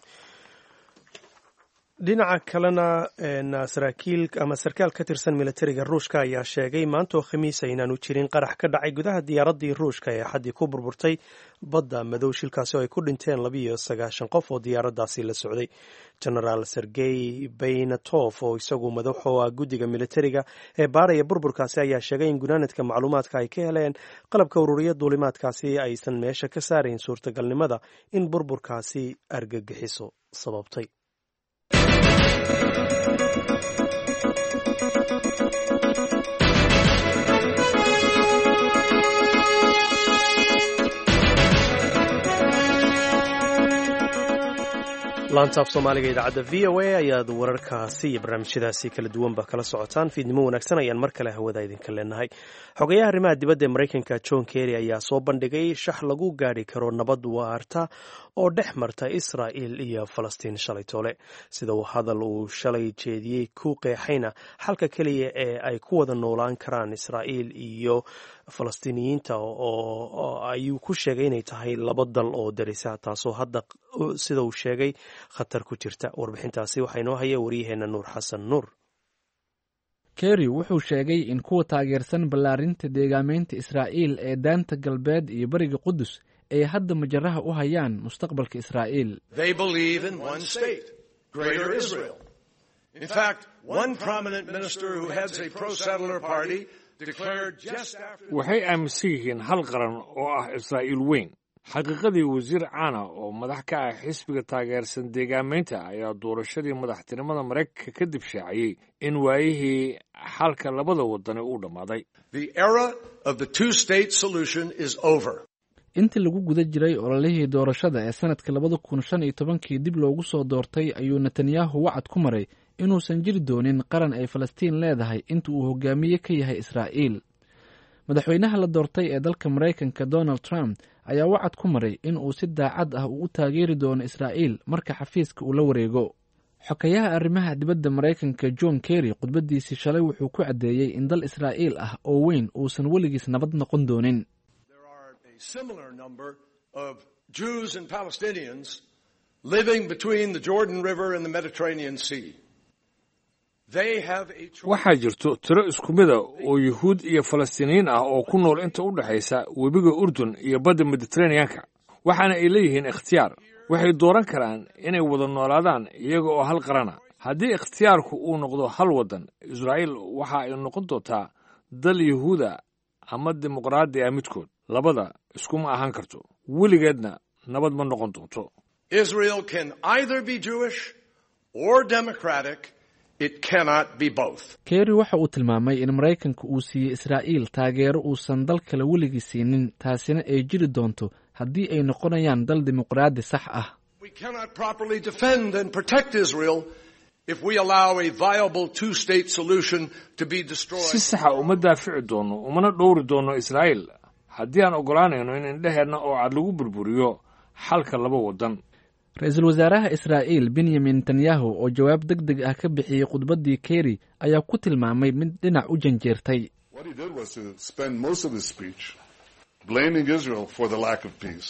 dhinaca kalena sarkaal ka tirsan militariga Ruushka ayaa sheegay maanta oo Khamiis inaanu jirin qarax ka dhacay gudaha diyaaradii Ruushka ee xadii ku burburtay badda madow, shilkaasi oo ay ku dhinteen 29 qof oo diyaaradaasi la socday. Generaal Sergey Baynatov oo isagu madax u ah guddiga militariga ee baaraya burburkaasi ayaa sheegay in gunaanadka macluumaadka ay ka heleen qalabka ururiya duulimaadkaasi aysan meesha ka saarayn suurtagalnimada in burburkaasi argagixiso sababtay. laantaaf Soomaaliga idaacadda VOA ayaad wararkaasi iyo barnaamijyadaasi kala duwanba kala socotaan. fiidnimo wanaagsan ayaan mar kale hawada idinka leenahay. xogayaha arrimaha dibadda ee Maraykanka John Kerry ayaa soo bandhigay shax lagu gaari karo nabad waarta oo dhex marta Israa'iil iyo Falastiin shalay toole. sida uu hadal uu shalay jeediyey ku qeexayna xalka kaliya ee ay ku wada noolaan karaan Israa'iil iyo Falastiiniyiinta oo ayuu ku sheegay inay tahay 2 dal oo darisa, taasoo hadda sida uu sheegay khatar ku jirta. warbixintaasi waxaa inoo haya wariyaheena Nuur Xasan Nuur. Kerry wuxuu sheegay in kuwa taageersan ballaarinta deegaameynta Israa'iil ee daanta galbeed iyo bariga Qudus ay hadda majaraha u hayaan mustaqbalka Israa'iil. They believe in one state, Greater Israel. In fact, one prominent minister who heads a pro-settler party declared just after... waxay aaminsan yihiin hal qaran oo ah Israa'iil weyn. xaqiiqadii wasiir caana oo madax ka ah xisbiga taageersan deegaameynta ayaa doorashadii madaxtinimada Maraykanka kadib shaaciyey in waayihii xalka labada waddan uu dhammaaday. The era of the two-state solution is over. intii lagu guda jiray ololihii doorashada ee sanadka 2015 dib loogu soo doortay ayuu Netanyahu wacad ku maray inuusan jiri doonin qaran ay Falastiin leedahay inta uu hogaamiye ka yahay Israa'iil. madaxweynaha la doortay ee dalka Maraykanka Donald Trump ayaa wacad ku maray in uu si daacad ah u taageeri doono Israa'iil marka xafiiska uu la wareego. xokayaha arrimaha dibadda Maraykanka John Kerry khudbadiisii shalay wuxuu ku cadeeyay in dal Israa'iil ah oo weyn uusan weligiis nabad noqon doonin. There are a similar number of Jews and Palestinians living between the Jordan River and the Mediterranean Sea. waxaa jirto tiro isku mid ah oo Yuhuud iyo Falastiiniyiin ah oo ku nool inta u dhaxaysa webiga Urdun iyo badda Mediterranean-ka, waxaana ay leeyihiin ikhtiyaar. waxay dooran karaan inay wada noolaadaan iyaga oo hal qarana. haddii ikhtiyaarku uu noqdo hal waddan, Israa'iil waxa ay noqon doontaa dal Yuhuuda ama dimuqraadi ah midkood. labada iskuma ahaan karto, weligeedna nabad ma noqon doonto. Israel can either be Jewish or democratic It cannot be both. kerry waxa uu tilmaamay in maraykanka uu siiyey israa'iil taageero uusan dal kale weligii siinin taasina ay jiri doonto haddii ay noqonayaan dal dimuqraadi sax ah. We cannot properly defend and protect Israel if we allow a viable two-state solution to be destroyed. si saxa uma daafici doono umana dhowri doono israa'iil haddii aan ogolaanayno in indheheenna oo cad lagu burburiyo xalka laba waddan. ra-iisul wasaaraha israa'iil benyamin netanyahu oo jawaab deg deg ah ka bixiyey khudbaddii kerry ayaa ku tilmaamay mid dhinac u janjeertay. What he did was to spend most of his speech blaming Israel for the lack of peace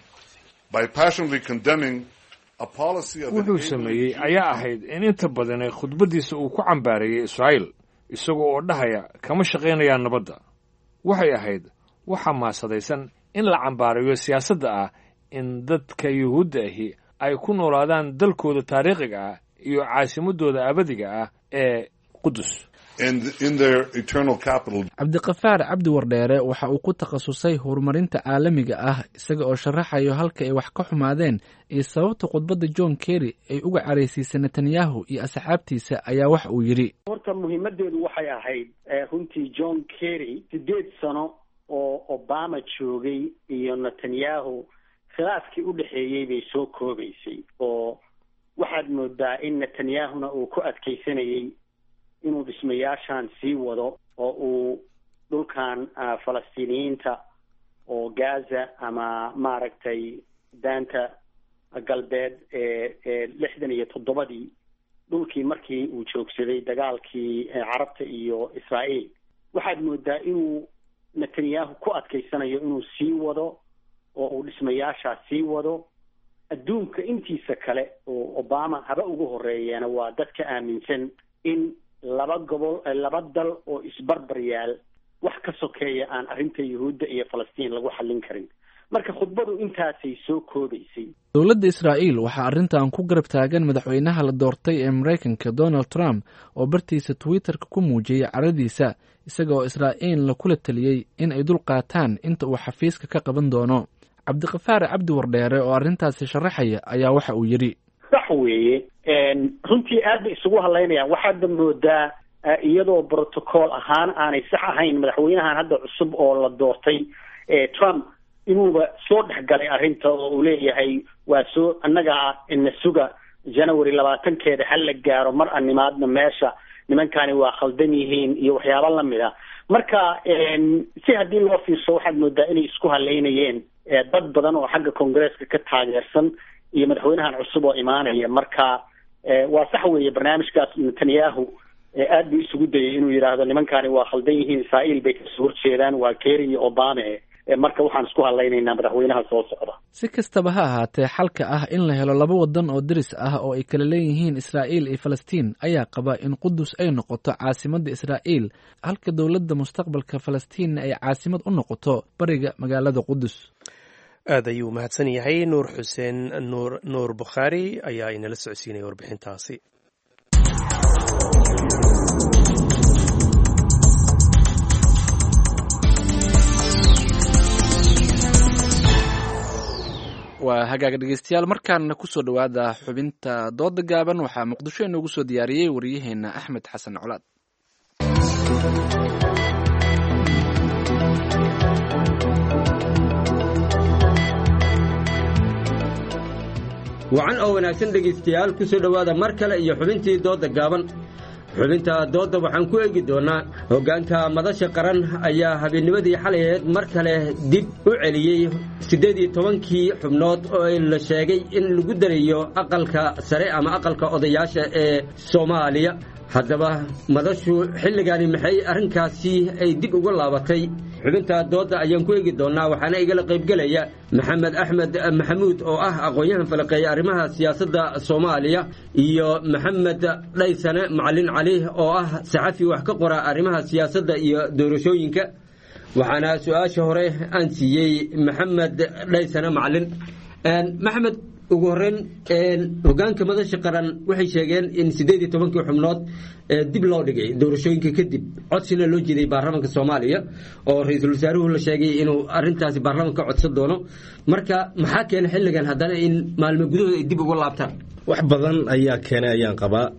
by passionately condemning a policy of wuxuu sameeyey ayaa ahayd in inta badan ee khudbaddiisa uu ku cambaareeyey israa'iil isagoo oo dhahaya kama shaqaynayaan nabadda. waxay ahayd waxa maasadaysan in la cambaareeyo siyaasadda ah in dadka yuhuudda ahi ay ku noolaadaan dalkooda taariikhiga ah iyo caasimadooda abadiga ah ee qudus. in their eternal capital. cabdiqafaar cabdi wardheere waxa uu ku takhasusay horumarinta caalamiga ah isaga oo sharaxayo halka ay wax ka xumaadeen iyo sababta khudbadda john kerry ay uga caraysiisay netanyahu iyo asxaabtiisa ayaa wax uu yidhi. horta muhiimadeedu waxay ahayd runtii john kerry 8 sano oo obama joogay iyo netanyahu khilaafkii u dhexeeyey bay soo koobaysay oo waxaad moodaa in netanyahuna uu ku adkaysanayay inuu dhismayaashan sii wado oo uu dhulkan falastiiniyiinta oo gaza ama maaragtay daanta galbeed ee 67 dhulkii markii uu joogsaday dagaalkii carabta iyo israa'iil waxaad moodaa inuu netanyahu ku adkaysanayo inuu sii wado oo uu dhismayaashaas sii wado. adduunka intiisa kale oo obama haba ugu horeeyana waa dadka aaminsan in laba dal oo isbarbar yaal wax ka sokeeya aan arrinta yuhuudda iyo falastiin lagu xallin karin. marka khudbadu intaasay soo koobaysay. dowladda israa'iil waxaa arrintan ku garab taagan madaxweynaha la doortay ee maraykanka donald trump oo bartiisa twitterka ku muujiyey caradiisa isaga oo israa'iilna kula taliyey in ay dul qaataan inta uu xafiiska ka qaban doono. cabdiqafaar cabdi wardheere oo arrintaasi sharaxaya ayaa waxa uu yidhi. sax weeye runtii aad bay isugu hadlaynayaan. waxaadba moodaa iyadoo protocol ahaan aanay sax ahayn madaxweynahan hadda cusub oo la doortay trump inuuba soo dhexgalay arrinta oo uu leeyahay waa soo annaga ina suga January 20 hal la gaaro mar animaadna meesha nimankani waa khaldan yihiin iyo waxyaabo la mid ah. marka si haddii loo fiirso waxaad moodaa inay isku halaynayeen dad badan oo xagga Congress-ka ka taageersan iyo madaxweynahan cusub oo imaanaya. marka waa sax weeye barnaamijkaas Netanyahu aad buu isugu dayay inuu yiraahdo nimankani waa khaldan yihiin Israa'iil bay kasoo horjeedaan waa Kerry iyo Obama marka waxaan isku hadlaynaynaa madaxweynaha soo socda. si kastaba ha ahaatee xalka ah in la helo laba wadan oo diris ah oo ay kala leeyihiin Israa'iil iyo Falastiin ayaa qaba in Qudus ay noqoto caasimadda Israa'iil halka dowladda mustaqbalka Falastiin ay caasimad u noqoto bariga magaalada Qudus. aad ayuu mahadsan yahay nuur xuseen nuur bukhaari ayaa inala socodsiinaya warbixintaasi. waa hagaaga dhegeystayaal markaana kusoo dhowaada xubinta dooda gaaban waxaa muqdisho inoogu soo diyaariyey waryaheena axmed xasan colaad. wacan oo wanaagsan dhegaystayaal ku soo dhowaada mar kale iyo xubintii dooda gaaban. xubinta doodda waxaan ku eegi doonaa hoggaanka madasha qaran ayaa habeennimadii xalayeed mar kale dib u celiyey 18 xubnood oo la sheegay in lagu darayo aqalka sare ama aqalka odayaasha ee Soomaaliya. haddaba madashu xilligaani maxay arrinkaasi ay dib uga laabatay? xubinta doodda ayaan ku eegi doonaa waxaana igala qaybgelaya maxamed axmed maxamuud oo ah aqoon-yahan falaqeeya arrimaha siyaasadda Soomaaliya iyo maxamed dhaysane macalin cali oo ah saxafi wax ka qora arrimaha siyaasadda iyo doorashooyinka. waxaana su-aasha hore aan siiyey maxamed dhaysane macalin. maxamed ugu horeyn hoggaanka madasha qaran waxay sheegeen in 18 xubnood dib loo dhigay doorashooyinka kadib codsina loo jeeday baarlamaanka Soomaaliya oo ra'iisul wasaaruhu la sheegay inuu arrintaasi baarlamaanka codsan doono. marka maxaa keenay xilligan haddana in maalmo gudahood ay dib uga laabtaan? wax badan ayaa keenay ayaan qabaa.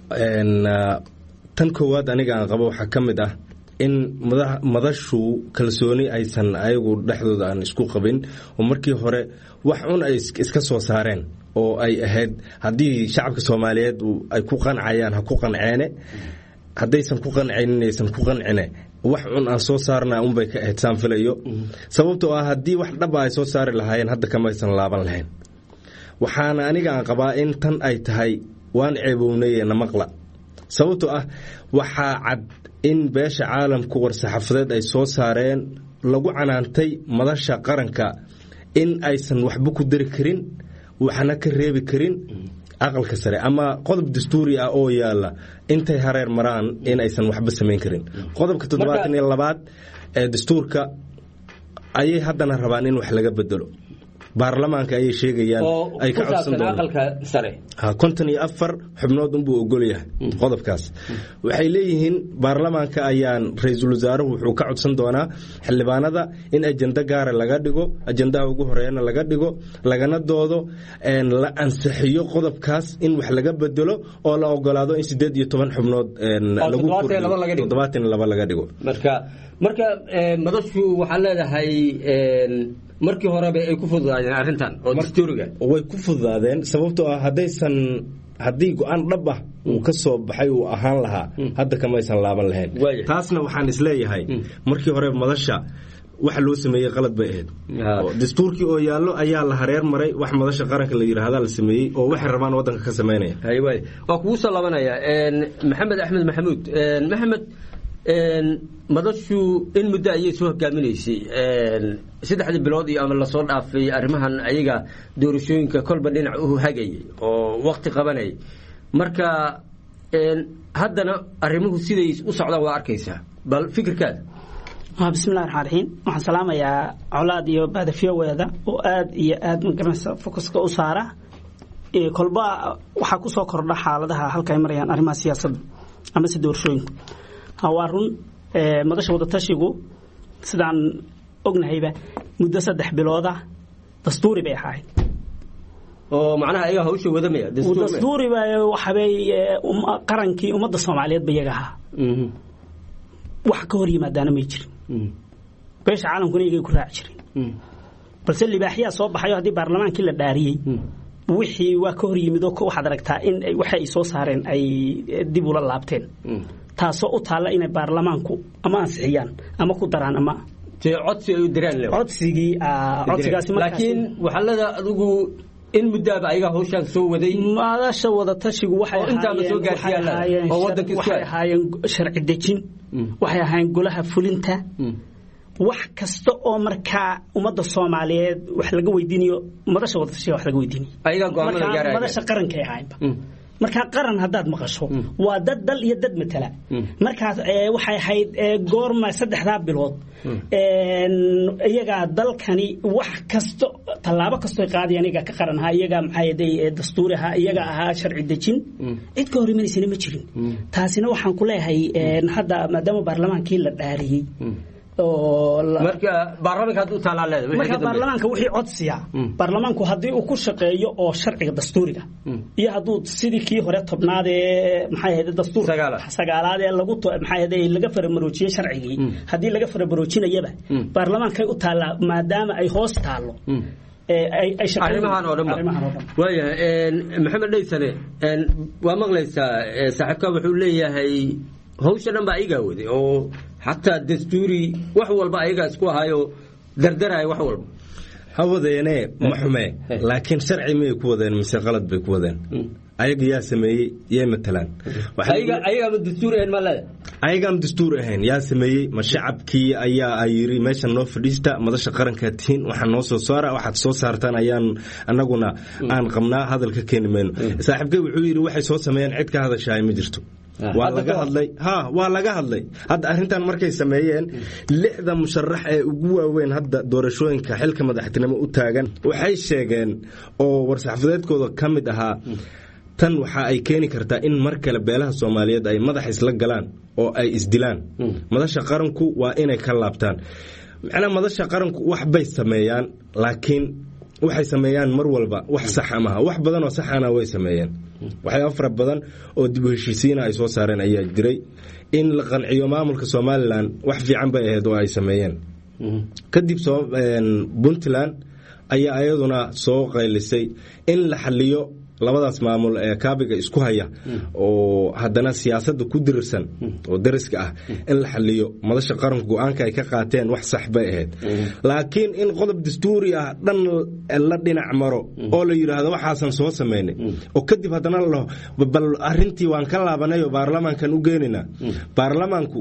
tan koowaad aniga aan qabo waxaa ka mid ah in madashu kalsooni aysan ayagu dhexdooda aan isku qabin oo markii hore wax un ay iska soo saareen oo ay ahayd haddii shacabka Soomaaliyeed ay ku qancayaan ha ku qanceene haddaysan ku qancaynin aysan ku qancine wax un aan soo saarnaa un bay ka ahayd saan filayo sababtoo ah haddii wax dhab ay soo saari lahaayeen hadda kamaysan laaban lahayn waxaana aniga aan qabaa in tan ay tahay waan ceebownay namaqla sababtoo ah waxaa cad in beesha caalamku war-saxaafadeed ay soo saareen lagu canaantay madasha qaranka in aysan waxba ku dari karin waxna ka reebi karin aqalka sare ama qodob dastuuri ah oo yaala intay hareer maraan in aysan waxba samayn karin qodobka 72 ee dastuurka ayay haddana rabaan in wax laga bedelo baarlamaanka ayay sheegayaan ay ka codsan doonaan aqalka sare 54 xubnood unbuu ogol yahay qodobkaas waxay leeyihiin baarlamaanka ayaan ra'iisul wasaaruhu wuxuu ka codsan doonaa xildhibaanada in ajenda gaar laga dhigo ajendaha ugu horeeyana laga dhigo lagana doodo la ansixiyo qodobkaas in wax laga bedelo oo la ogolaado in 18 xubnood lagu kordhiyo 72 laga dhigo marka madashu waxa leedahay markii horeba ay ku fududaadeen arrintan oo dastuuriga way ku fududaadeen sababtoo ah haddii go'aan dhab ah uu ka soo baxay uu ahaan lahaa hadda kamaysan laaban lahayn taasna waxaan isleeyahay markii hore madasha waxa loo sameeyey qalad bay ahayd dastuurkii oo yaallo ayaa la hareer maray wax madasha qaranka la yiraahdo la sameeyey oo waxay rabaan wadanka ka sameynaya waa kugu soo laabanaya maxamed axmed maxamuud maxamed madashu in muddo ayay soo hogaaminaysay 3 bilood iyo ama la soo dhaafay arrimahan ayaga doorashooyinka kolba dhinac u hagayay oo waqti qabanay marka haddana arrimuhu siday u socdaan waa arkaysaa bal fikirkaada bismillaahir rahmaanir rahiim waxaan salaamayaa colaad iyo baadafiyowada oo aad iyo aad magaranaysa focuska u saara kolba waxa ku soo kordha xaaladaha halka ay marayaan arrimaha siyaasadda ama si doorashooyinka hawarun madasha wada tashigu sidaan ognahayba muddo 3 bilood ah dastuuri bay ahayd oo macnaha ayaga hawsha wadamaya dastuuri bay waxbay qarankii ummadda Soomaaliyeed bayaga ahaa wax ka hor yimaadana ma jirin beesha caalamkuna iyaga ku raaci jirin balse libaaxiya soo baxayo hadii baarlamaankii la dhaariyay wixii waa ka hor yimid oo waxaad aragtaa in waxa ay soo saareen ay dib ula laabteen taasoo u taala inay baarlamaanku ama ansixiyaan ama ku daraan ama codsi ay u diraan codsigaasi laakiin waxa la adigu in muddaaba ayaga hawshan soo waday madasha wada tashigu waxay ahaayeen sharci dejin waxay ahaayeen golaha fulinta wax kasta oo markaa ummadda Soomaaliyeed wax laga weydiinayo madasha wada tashiga wax laga weydiinayo ayaga go'aamada gaaraya madasha qaranka ay ahaayeen marka qaran hadaad maqasho waa dad iyo dad matala markaas waxay ahayd goorma 3 bilood iyaga dalkani wax kasto talaabo kasto ay qaadayaan iyaga ka qaranha iyaga maxay dastuuraha iyaga ahaa sharci dejin cid ka hor imanaysa ma jirin taasina waxaan ku leeyahay hadda maadaama baarlamaankii la dhaariyay marka baarlamaanka haduu taalaaleedo marka baarlamaanka wixii codsiya baarlamaanku hadii uu ku shaqeeyo oo sharciga dastuuriga iyo haduu sidii kii hore tobnaad ee maxay ahayd dastuur sagaalaad ee lagu maxay ahayd laga faramaroojiyay sharcigii hadii laga faramaroojinayaba baarlamaanka u taala maadaama ay hoos taalo ay arrimahan oo dhan maxamed Dhaysane waa maqlaysaa saaxiibka wuxuu leeyahay hawsha dhan baa iga waday oo حتى دستوري وحول بقى يجا اسكو هايو دردرة وحول هودينه محمي لكن شرعي ما يكودن مس غلط بيكودن ayaga yaa sameeyay yey matalan ayaga dastuur ahayn ma leeyahay ayaga dastuur ahayn yaa sameeyay ma shacabkii ayaa ayiri meesha noo fadhiista madasha qaranka tiin waxa noo soo saara waxaad soo saartaan ayaan anaguna aan qabnaa hadalka keenimeen saaxiibkay wuxuu yiri waxay soo sameeyeen cid ka hadashay ma jirto waa laga hadlay hadda arrintan markay sameeyeen 6 musharax ee ugu waaweyn hadda doorashooyinka xilka madaxtinimo u taagan waxay sheegeen oo war-saxaafadeedkooda kamid ahaa tan waxa ay keeni kartaa in mar kale beelaha Soomaaliyeed ay madax isla galaan oo ay isdilaan madasha qaranku waa inay ka laabtaan macna madasha qaranku wax bay sameeyaan laakiin waxay sameeyaan mar walba wax sax ama wax badan oo sax ana way sameeyaan waxyaabo fara badan oo dib u heshiisiina ay soo saareen ayaa jiray in la qanciyo maamulka Somaliland wax fiican bay ahayd oo ay sameeyeen kadib Puntland ayaa ayaduna soo qaylisay in la xaliyo labadaas maamul ee kaabiga isku haya oo haddana siyaasadda ku dirirsan oo dariska ah in la xaliyo madasha qaranka go'aanka ay ka qaateen wax sax bay ahayd laakiin in qodob dastuuri ah dhan la dhinac maro oo la yiraahdo waxaasan soo sameynay oo kadib haddana la bal arrintii waan ka laabanay oo baarlamaankan u geenina baarlamaanku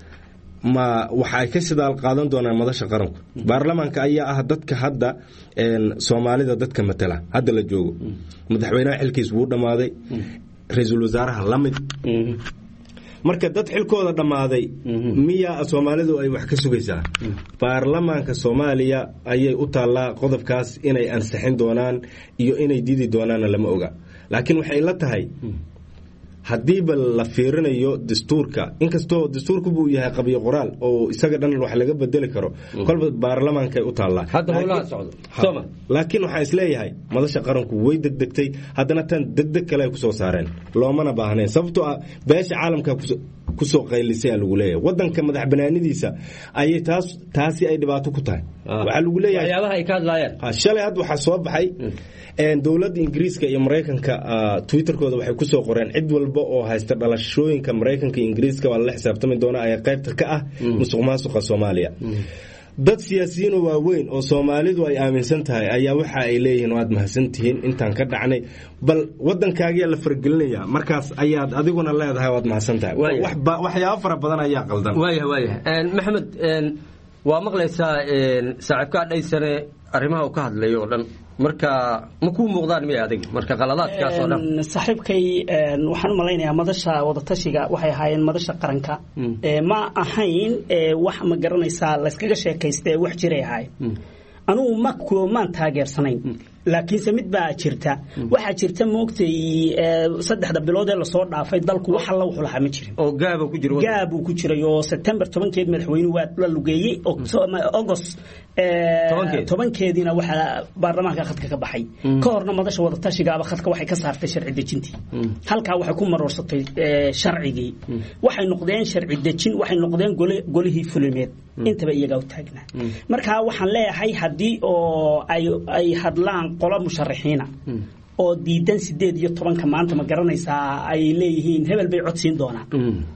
ma waxay ka sidaal qaadan doonaan madasha qaranku baarlamaanka ayaa ah dadka hadda Soomaalida dadka matala hadda la joogo madaxweynaha xilkiis wuu dhamaaday ra'iisul wasaaraha lamid marka dad xilkooda dhamaaday miya Soomaalidu ay wax ka sugaysaa baarlamaanka Soomaaliya ayay u taalaa qodobkaas inay ansixin doonaan iyo inay diidi doonaan lama oga laakiin waxay la tahay haddii bal la fiirinayo dastuurka inkastoo dastuurku buu yahay qabiyo qoraal oo isaga dhan wax laga bedeli karo kolba baarlamaanka ay u taalaa hadda howlaha socdo Soma laakiin waxa isleeyahay madasha qaranku way degdegtay haddana tan degdeg kale ay ku soo saareen loomana baahneen sababtoo ah beesha caalamka ku soo qaylisay lagu leeyahay wadanka madax banaanidiisa ayay taasi ay dhibaato ku tahay waxa lagu leeyahay waxyaabaha ay ka hadlayaan shalay had waxa soo baxay dawladda Ingiriiska iyo Mareykanka Twitterkooda waxay ku soo qoreen cid walba oo haysta dhalashooyinka Mareykanka iyo Ingiriiska waa la xisaabtami doona ay qaybta ka ah musuqmaasuqa Soomaaliya dad siyaasiyiin oo waaweyn oo Soomaalidu ay aaminsan tahay ayaa waxa ay leeyihiin waad mahadsantihiin intaan ka dhacnay bal wadankaaga la fargelinaya markaas ayaad adiguna leedahay waad mahadsantahay waxyaabo fara badan ayaa qaldan waaya maxamed waa maqlaysaa saaxiibka dhaysane arrimaha uu ka hadlayo oo dhan marka ma ku muuqdaan miyay adiga marka qaladaadkaas oo dhan saaxiibkay waxaan u malaynayaa madasha wada tashiga waxay ahaayeen madasha qaranka ma ahayn wax ma garanaysaa la iskaga sheekaystay wax jiray ahaay anugu maan taageersanayn laakiinse mid baa jirta waxaa jirta moogtay 3 bilood ee la soo dhaafay dalku wax la wuxuu lahaa ma jirin oo gaab ku jiray oo September 10keed madaxweynuhu waa la lugeeyay August 10keedina waxa baarlamaanka khadka ka baxay ka horna madasha wada tashiga aba khadka waxay ka saartay sharci dejintii halka waxay ku maroorsatay sharcigii waxay noqdeen sharci dejin waxay noqdeen golihii fulimeed intaba iyaga u taagnaa marka waxaan leeyahay hadii oo ay hadlaan qola musharaxiina oo diidan 18 maanta ma garanaysaa ay leeyihiin hebel bay codsiin doonaan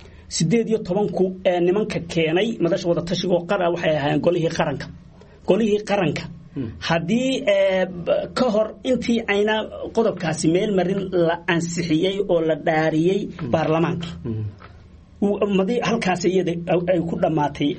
18 nimanka keenay madasha wada tashiga qaran waxay ahaayeen golihii qaranka haddii ka hor intii ayna qodobkaasi meel marin la ansixiyay oo la dhaariyay baarlamaanka halkaas iyada ay ku dhamaatay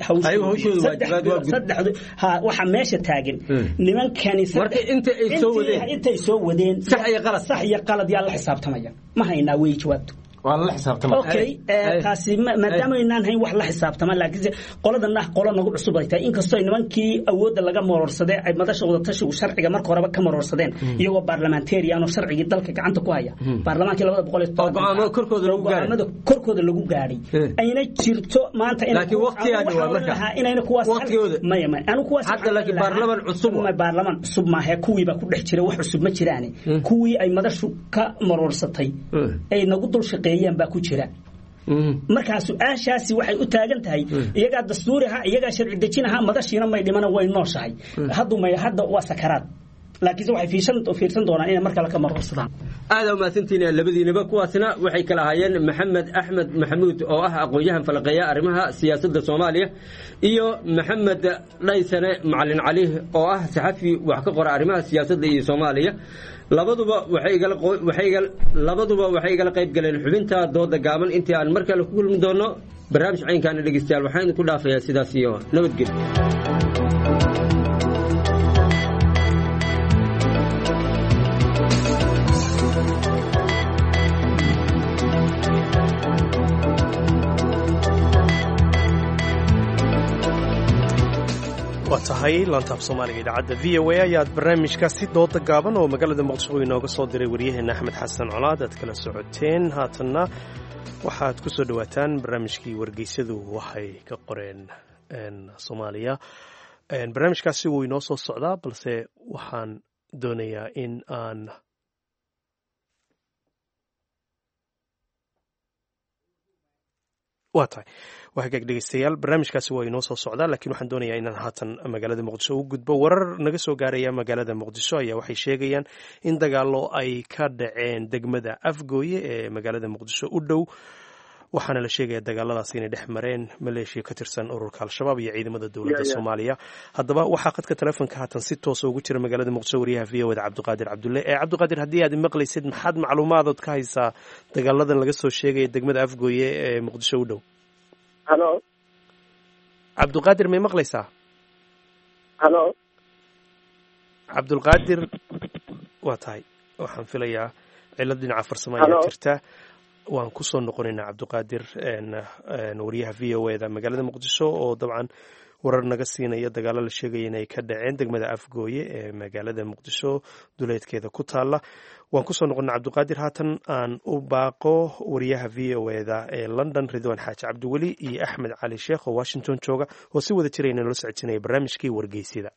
waxa meesha taagan nimankani intay soo wadeen sax iyo qalad yaa la xisaabtamaya ma haynaa way jawaabto wala xisaabtama okay taasi maadaama inaan hayn wax la xisaabtama laakiin qoladana qolo nagu cusub ay tahay inkastoo nimankii awoodda laga marorsaday ay madasha wada tashigu sharciga marka horeba ka marorsadeen iyagoo parliamentarian oo sharciga dalka gacanta ku haya baarlamaankii 200 go'aamo korkooda lagu gaaray ayna jirto maanta in laakiin waqtigaani waa marka inayna kuwaas ma anu kuwaas hadda laakiin baarlamaan cusub ma aha kuwii ba ku dhex jiray wax cusub ma jiraan kuwii ay madashu ka marorsatay ay nagu dul baa ku jira markaas su'aashaasi waxay u taagan tahay iyaga dastuuriha iyaga sharci dejinaha madashiina may dhimana way nooshahay hadda waa sakaraad laakiin waxay fiirsan doonaan in marka la ka marorsadaan aad ma santiin labadiinaba kuwaasna waxay kala hayeen Maxamed Axmed Maxamuud oo ah aqoonyahan falaqeeya arrimaha siyaasadda Soomaaliya iyo Maxamed Dhaysane Macallin Cali oo ah saxafi wax ka qora arrimaha siyaasadda iyo Soomaaliya labaduba waxay igala qayb galeen xubinta dooda gaaban intii aan mar kale ku kulmi doono barnaamij caynkan dhageystayaal waxaan ku dhaafayaa sidaas iyo nabadgelyo waa tahay laantaaf soomaaliga idaacadda v o a ayaad barnaamijkaasi dooda gaaban oo magaalada muqdisho inooga soo diray waryaheena axmed xasan colaad aad kala socoteen haatanna waxaad ku soo dhowaataan barnaamijkii wargeysyadu waxay ka qoreen soomaaliya barnaamijkaasi wuu inoo soo socdaa balse waxaan doonayaa in aan waa tahay waa hagaag dhegeystayaal barnaamijkaasi waa inoo soo socdaa laakiin waxaan doonayaa inaan haatan magaalada muqdisho u gudbo warar naga soo gaaraya magaalada muqdisho ayaa waxay sheegayaan in dagaallo ay ka dhaceen degmada afgooye ee magaalada muqdisho u dhow waxaana la sheegaya dagaaladaas inay dhex mareen maleeshiya ka tirsan ururka al-shabaab iyo ciidamada dowladda soomaaliya haddaba waxaa khadka telefoonka haatan si toosa ugu jira magaalada muqdisho wariyaha v o da cabdiqaadir cabdulle cabdiqaadir haddii aad maqlaysid maxaad macluumaadood ka haysaa dagaaladan laga soo sheegaya degmada afgooye ee muqdisho u dhow halo cabdiqaadir may maqlaysaa halo cabdulqaadir waa tahay waxaan filayaa cilad dhinaca farsamo ayaa jirta waan kusoo noqonaynaa cabdiqaadir wariyaha v o da magaalada muqdisho oo dabcan warar naga siinaya dagaalo la sheegaya inay ka dhaceen degmada afgooye ee magaalada muqdisho duleedkeeda ku taala waan kusoo noqonnay cabdiqaadir haatan aan u baaqo wariyaha v o da ee london ridwaan xaaji cabdiweli iyo axmed cali sheekh oo washington jooga oo si wada jirayna nala socodsiinaya barnaamijkii wargeysyada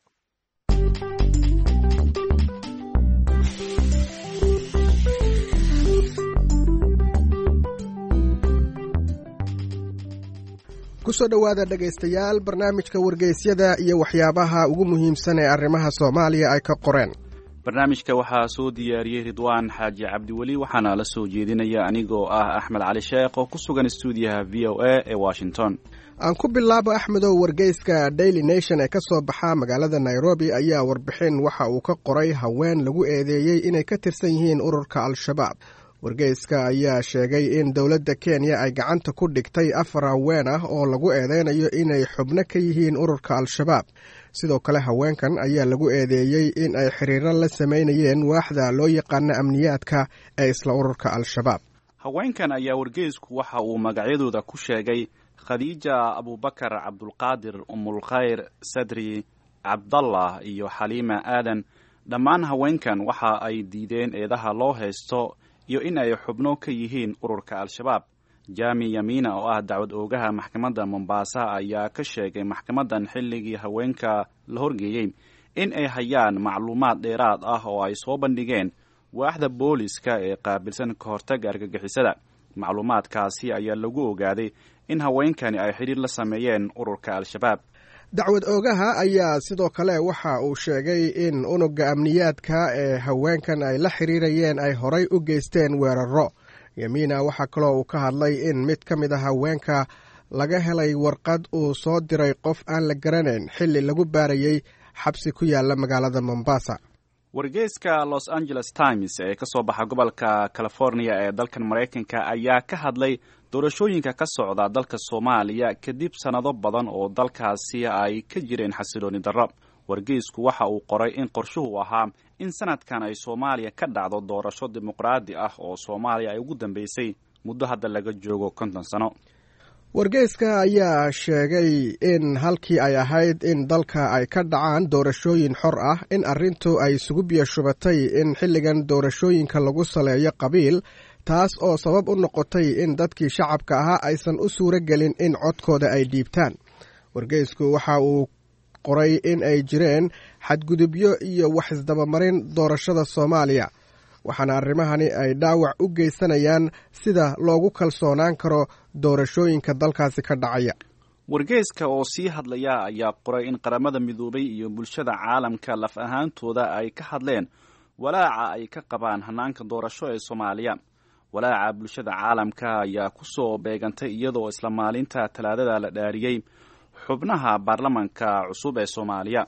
kusoo dhowaada dhegaystayaal barnaamijka wargeysyada iyo waxyaabaha ugu muhiimsan ee arrimaha soomaaliya ay ka qoreen barnaamijka waxaa soo diyaariyey ridwaan xaaji cabdiweli waxaana la soo jeedinaya anigoo ah axmed cali sheekh oo ku sugan stuudiyaha v o a ee washington aan ku bilaabo axmedow wargeyska daily nation ee ka soo baxa magaalada nairobi ayaa warbixin waxa uu ka qoray haween lagu eedeeyey inay ka tirsan yihiin ururka al-shabaab wargeyska ayaa sheegay in dowladda kenya ay gacanta ku dhigtay 4 haween ah oo lagu eedeynayo inay xubno ka yihiin ururka al-shabaab sidoo kale haweenkan ayaa lagu eedeeyey in ay xiriiro la samaynayeen waaxda loo yaqaano amniyaadka ee isla ururka al-shabaab haweenkan ayaa wargeysku waxa uu magacyadooda ku sheegay khadiija abubakar cabdulqaadir umulkhayr sadri cabdallah iyo xaliima aadan dhammaan haweenkan waxa ay diideen eedaha loo haysto iyo in ay xubno ka yihiin ururka al-shabaab jami yamiina oo ah dacwad oogaha maxkamadda mombasa ayaa ka sheegay maxkamaddan xilligii haweenka la horgeeyey in ay hayaan macluumaad dheeraad ah oo ay soo bandhigeen waaxda booliska ee qaabilsan ka hortagga argagixisada macluumaadkaasi ayaa lagu ogaaday in haweenkani ay xidhiir la sameeyeen ururka al-shabaab dacwad oogaha ayaa sidoo kale waxa uu sheegay in unugga amniyaadka ee haweenkan ay la xiriirayeen ay horay u geysteen weeraro yamiina waxaa kaloo uu ka hadlay in mid ka mid a haweenka laga helay warqad uu soo diray qof aan la garanayn xilli lagu baarayey xabsi ku yaala magaalada mombasa wargeyska los angeles times ee ka soo baxa gobolka california ee dalkan maraykanka ayaa ka hadlay doorashooyinka ka socda dalka soomaaliya kadib sannado badan oo dalkaasi ay ka jireen xasilooni darro wargeysku waxa uu qoray in qorshuhu ahaa in sanadkan ay soomaaliya ka dhacdo doorasho dimuqraadi ah oo soomaaliya ay ugu dambeysay muddo hadda laga joogo 50 sano wargeyska ayaa sheegay in halkii ay ahayd in dalka ay ka dhacaan doorashooyin xor ah in arrintu ay isugu biyashubatay in xilligan doorashooyinka lagu saleeyo qabiil taas oo sabab u noqotay in dadkii shacabka ahaa aysan u suuro gelin in codkooda ay dhiibtaan wargeysku waxa uu qoray in ay jireen xadgudubyo iyo wax isdabamarin doorashada soomaaliya waxaana arrimahani ay dhaawac u geysanayaan sida loogu kalsoonaan karo doorashooyinka dalkaasi ka dhacaya wargeyska oo sii hadlaya ayaa qoray in qaramada midoobay iyo bulshada caalamka laf ahaantooda ay ka hadleen walaaca ay ka qabaan hanaanka doorasho ee soomaaliya walaaca bulshada caalamka ayaa ku soo beegantay iyadoo isla maalinta talaadada la dhaariyey xubnaha baarlamanka cusub ee soomaaliya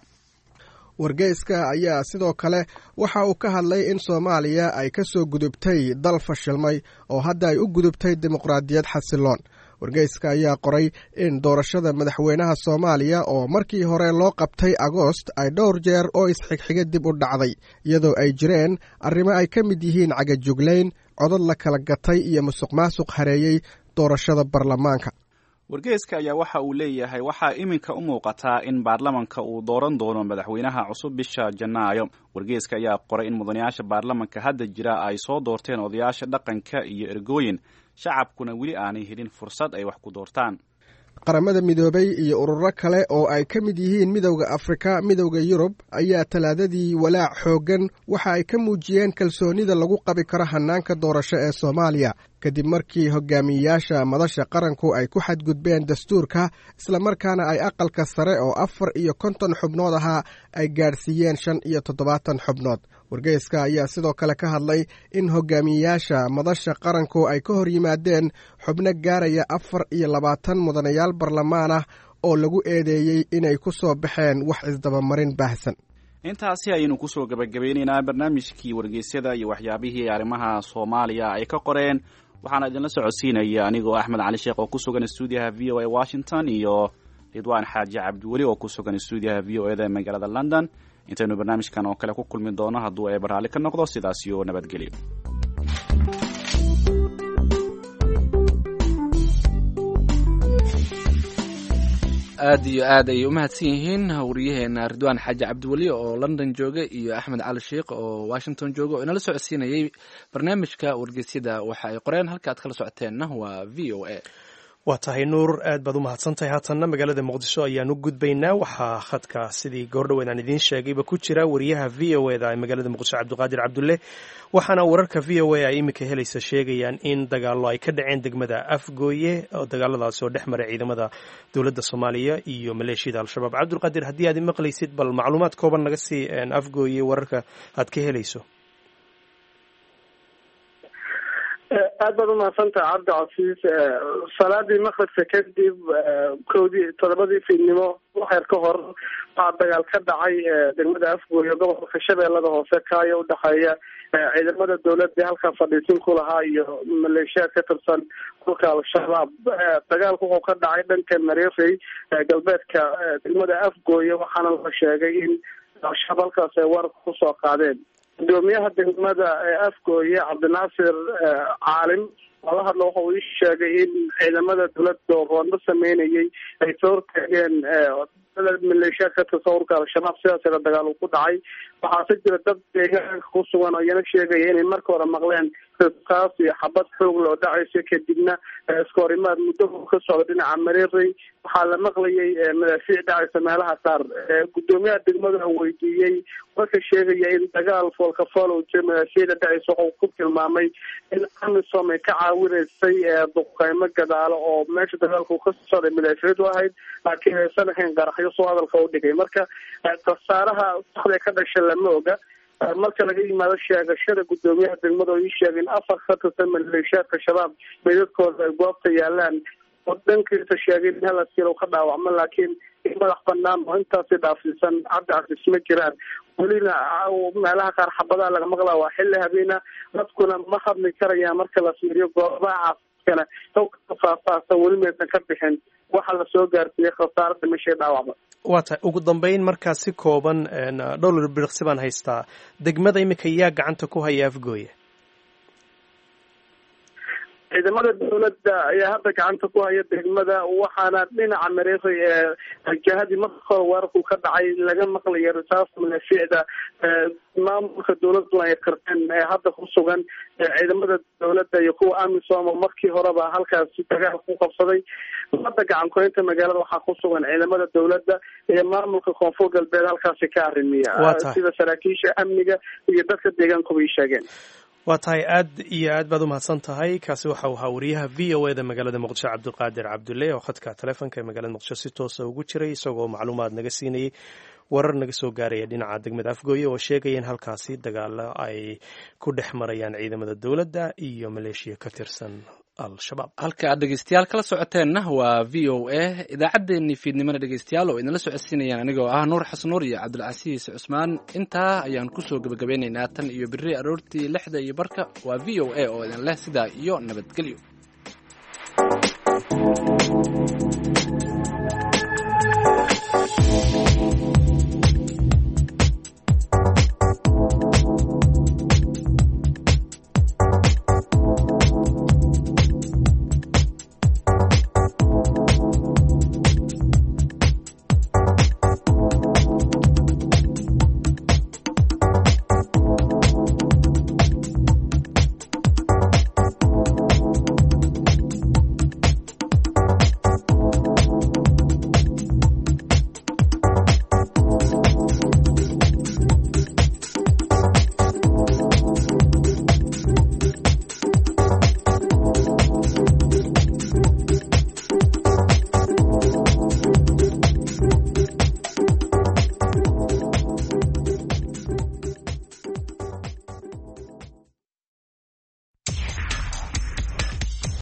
wargeyska ayaa sidoo kale waxa uu ka hadlay in soomaaliya ay ka soo gudubtay dal fashilmay oo hadda ay u gudubtay dimuqraadiyad xasiloon wargeyska ayaa qoray in doorashada madaxweynaha soomaaliya oo markii hore loo qabtay agoost ay dhowr jeer oo isxigxiga dib u dhacday iyadoo ay jireen arrimo ay ka mid yihiin cagajuglayn codad la kala gatay iyo musuq maasuq hareeyey doorashada baarlamaanka wargeyska ayaa waxa uu leeyahay waxaa iminka u muuqataa in baarlamanka uu dooran doono madaxweynaha cusub bisha janaayo wargeyska ayaa qoray in mudanayaasha baarlamanka hadda jira ay soo doorteen odayaasha dhaqanka iyo ergooyin shacabkuna weli aanay helin fursad ay wax ku doortaan qaramada midoobay iyo ururo kale oo ay ka mid yihiin midowda afrika midowda yurub ayaa talaadadii walaac xooggan waxa ay ka muujiyeen kalsoonida lagu qabi karo hanaanka doorasho ee soomaaliya kadib markii hogaamiyeyaasha madasha qaranku ay ku xadgudbeen dastuurka islamarkaana ay aqalka sare oo 54 xubnood ahaa ay gaadhsiiyeen 75 xubnood. wargeyska ayaa sidoo kale ka hadlay in hogaamiyeyaasha madasha qaranku ay ka hor yimaadeen xubno gaaraya 24 mudanayaal barlamaan ah oo lagu eedeeyey inay ku soo baxeen wax isdabamarin baahsan. intaasi ayaynu kusoo gabagabeynaynaa barnaamijkii wargeysyada iyo waxyaabihii arrimaha Soomaaliya ay ka qoreen. waxaana idinla socodsiinaya anigoo Axmed Cali Sheekh oo ku sugan stuudiyaha VOA Washington iyo Ridwaan Xaaji Cabdiweli oo ku sugan stuudiyaha VOA da magaalada London. intaynu barnaamijkan oo kale ku kulmi doono hadduu ay baraali ka noqdo sidaas iyo nabadgelyo. aad iyo aad ay u mahadsan yihiin wariyaheena Ridwaan Xaaji Cabdiweli oo London jooga iyo Axmed Cali Sheekh oo Washington jooga oo inala socodsiinayay barnaamijka wargeysyada waxa ay qoreen. halka aad kala socoteenna waa VOA. waa tahay nuur, aad baad u mahadsantahay. haatanna magaalada muqdisho ayaan u gudbaynaa. waxaa khadka sidii goordhoweyn aan idiin sheegayba ku jira wariyaha v o da ee magaalada muqdisho cabdiqaadir cabdulle. waxaana wararka v o a ay iminka helaysa sheegayaan in dagaallo ay ka dhaceen degmada afgooye oo dagaaladaasi oo dhex maray ciidamada dowladda soomaaliya iyo maleeshiyada al-shabaab. cabdulqaadir, haddii aad maqlaysid bal macluumaad kooban naga sii afgooye wararka aad ka helayso. aad baad umahadsantaha cabdicasiis. salaadii maqribka kadib 7:00 fiidnimo waxyar ka hor waxaa dagaal ka dhacay degmada afgooye gobolka shabeellada hoose kaayo udhexeeya ciidamada dowladda halkaa fadhiisin ku lahaa iyo maleeshiyaad ka tirsan dhulka al-shabaab. dagaalku wuxuu ka dhacay dhanka mareefey galbeedka degmada afgooye waxaana la sheegay in al-shabaab halkaas ay wararka kusoo qaadeen. gudoomiyaha degmada afgooye cabdinaasir caalim oo la hadla waxa uu ii sheegay in ciidamada dowladda oo roodno sameynayay ay soo hortaageen maleeshiyaad ka tirsan ururka al-shabaab, sidaasina dagaal uu ku dhacay. waxaase jira dad deegaanka ku sugan oo iyana sheegaya inay marka hore maqleen kaas iyo xabad xoog loo dhacayso, kadibna iskahorimaad muddo ka socda dhinaca mareerey waxaa la maqlayay madaafiic dhacaysa meelaha qaar. gudoomiyaha degmada weydiiyey marka sheegaya in dagaal foolkafool uu jira madaafiicda dhacaysa wuxuu ku tilmaamay in amisom ay ka caawinaysay duqeymo gadaalo oo meesha dagaalku ka socday madaafiicdu ahayd, laakiin aysan ahayn qaraxyo soo hadalka u dhigay. marka khasaaraha saxda ka dhasha lama oga. marka laga yimaado sheegashada gudoomiyaha degmada oo ii sheegay in 4 ka tirsan maleeshiyaadka shabaab meydadkooda ay goobta yaalaan oo dhankiisa sheegay in hal askari uu ka dhaawacmo, laakiin madax banaan oo intaasi dhaafsiisan cabdicasiis ma jiraan. welina meelaha qaar xabadaha laga maqlaa waa xilli habeena, dadkuna ma hadli karayaan marka la fiiriyo goobaha caafimaadkana faahfaahsan weli maysan ka bixin waxa la soo gaarsiiyey khasaaro dhimashay dhaawacba. waa tahay ugu dambeyn markaa si kooban dhowr birqsi baan haystaa. degmada iminka yaa gacanta ku haya afgooye? ciidamada dowladda ayaa hadda gacanta ku haya degmada, waxaana dhinaca mareefay jahadii marka hore weerarku ka dhacay laga maqlaya risaas madaafiicda. maamulka dowladuna ay qirteen hadda ku sugan ciidamada dowladda iyo kuwa amisom oo markii horeba halkaasi dagaal ku qabsaday. hadda gacan ku-haynta magaalada waxaa ku sugan ciidamada dowladda iyo maamulka koonfur galbeed halkaasi ka arrimiya sida saraakiisha amniga iyo dadka deegaankuba ii sheegeen. waa tahay aad iyo aad baad u mahadsan tahay. kaasi waxa uu ahaa wariyaha v o da magaalada muqdisho cabdiqaadir cabdulle oo khadka taleefonka ee magaalada muqdisho si toosa ugu jiray isagoo macluumaad naga siinayay warar naga soo gaaraya dhinaca degmada afgooye oo sheegaya in halkaasi dagaalo ay ku dhex marayaan ciidamada dowladda iyo maleeshiya ka tirsan al-shabaab. halka aad dhegeystayaal kala socoteenna waa v o a idaacaddeenii fiidnimada dhegeystayaal oo idinla socodsiinayaan anigoo ah nuur xasan nuur iyo cabdilcasiis cusmaan. intaa ayaan kusoo gebagabeynaynaa tan iyo berri aroortii 6:00 waa v o a oo idin leh sidaa iyo nabadgelyo.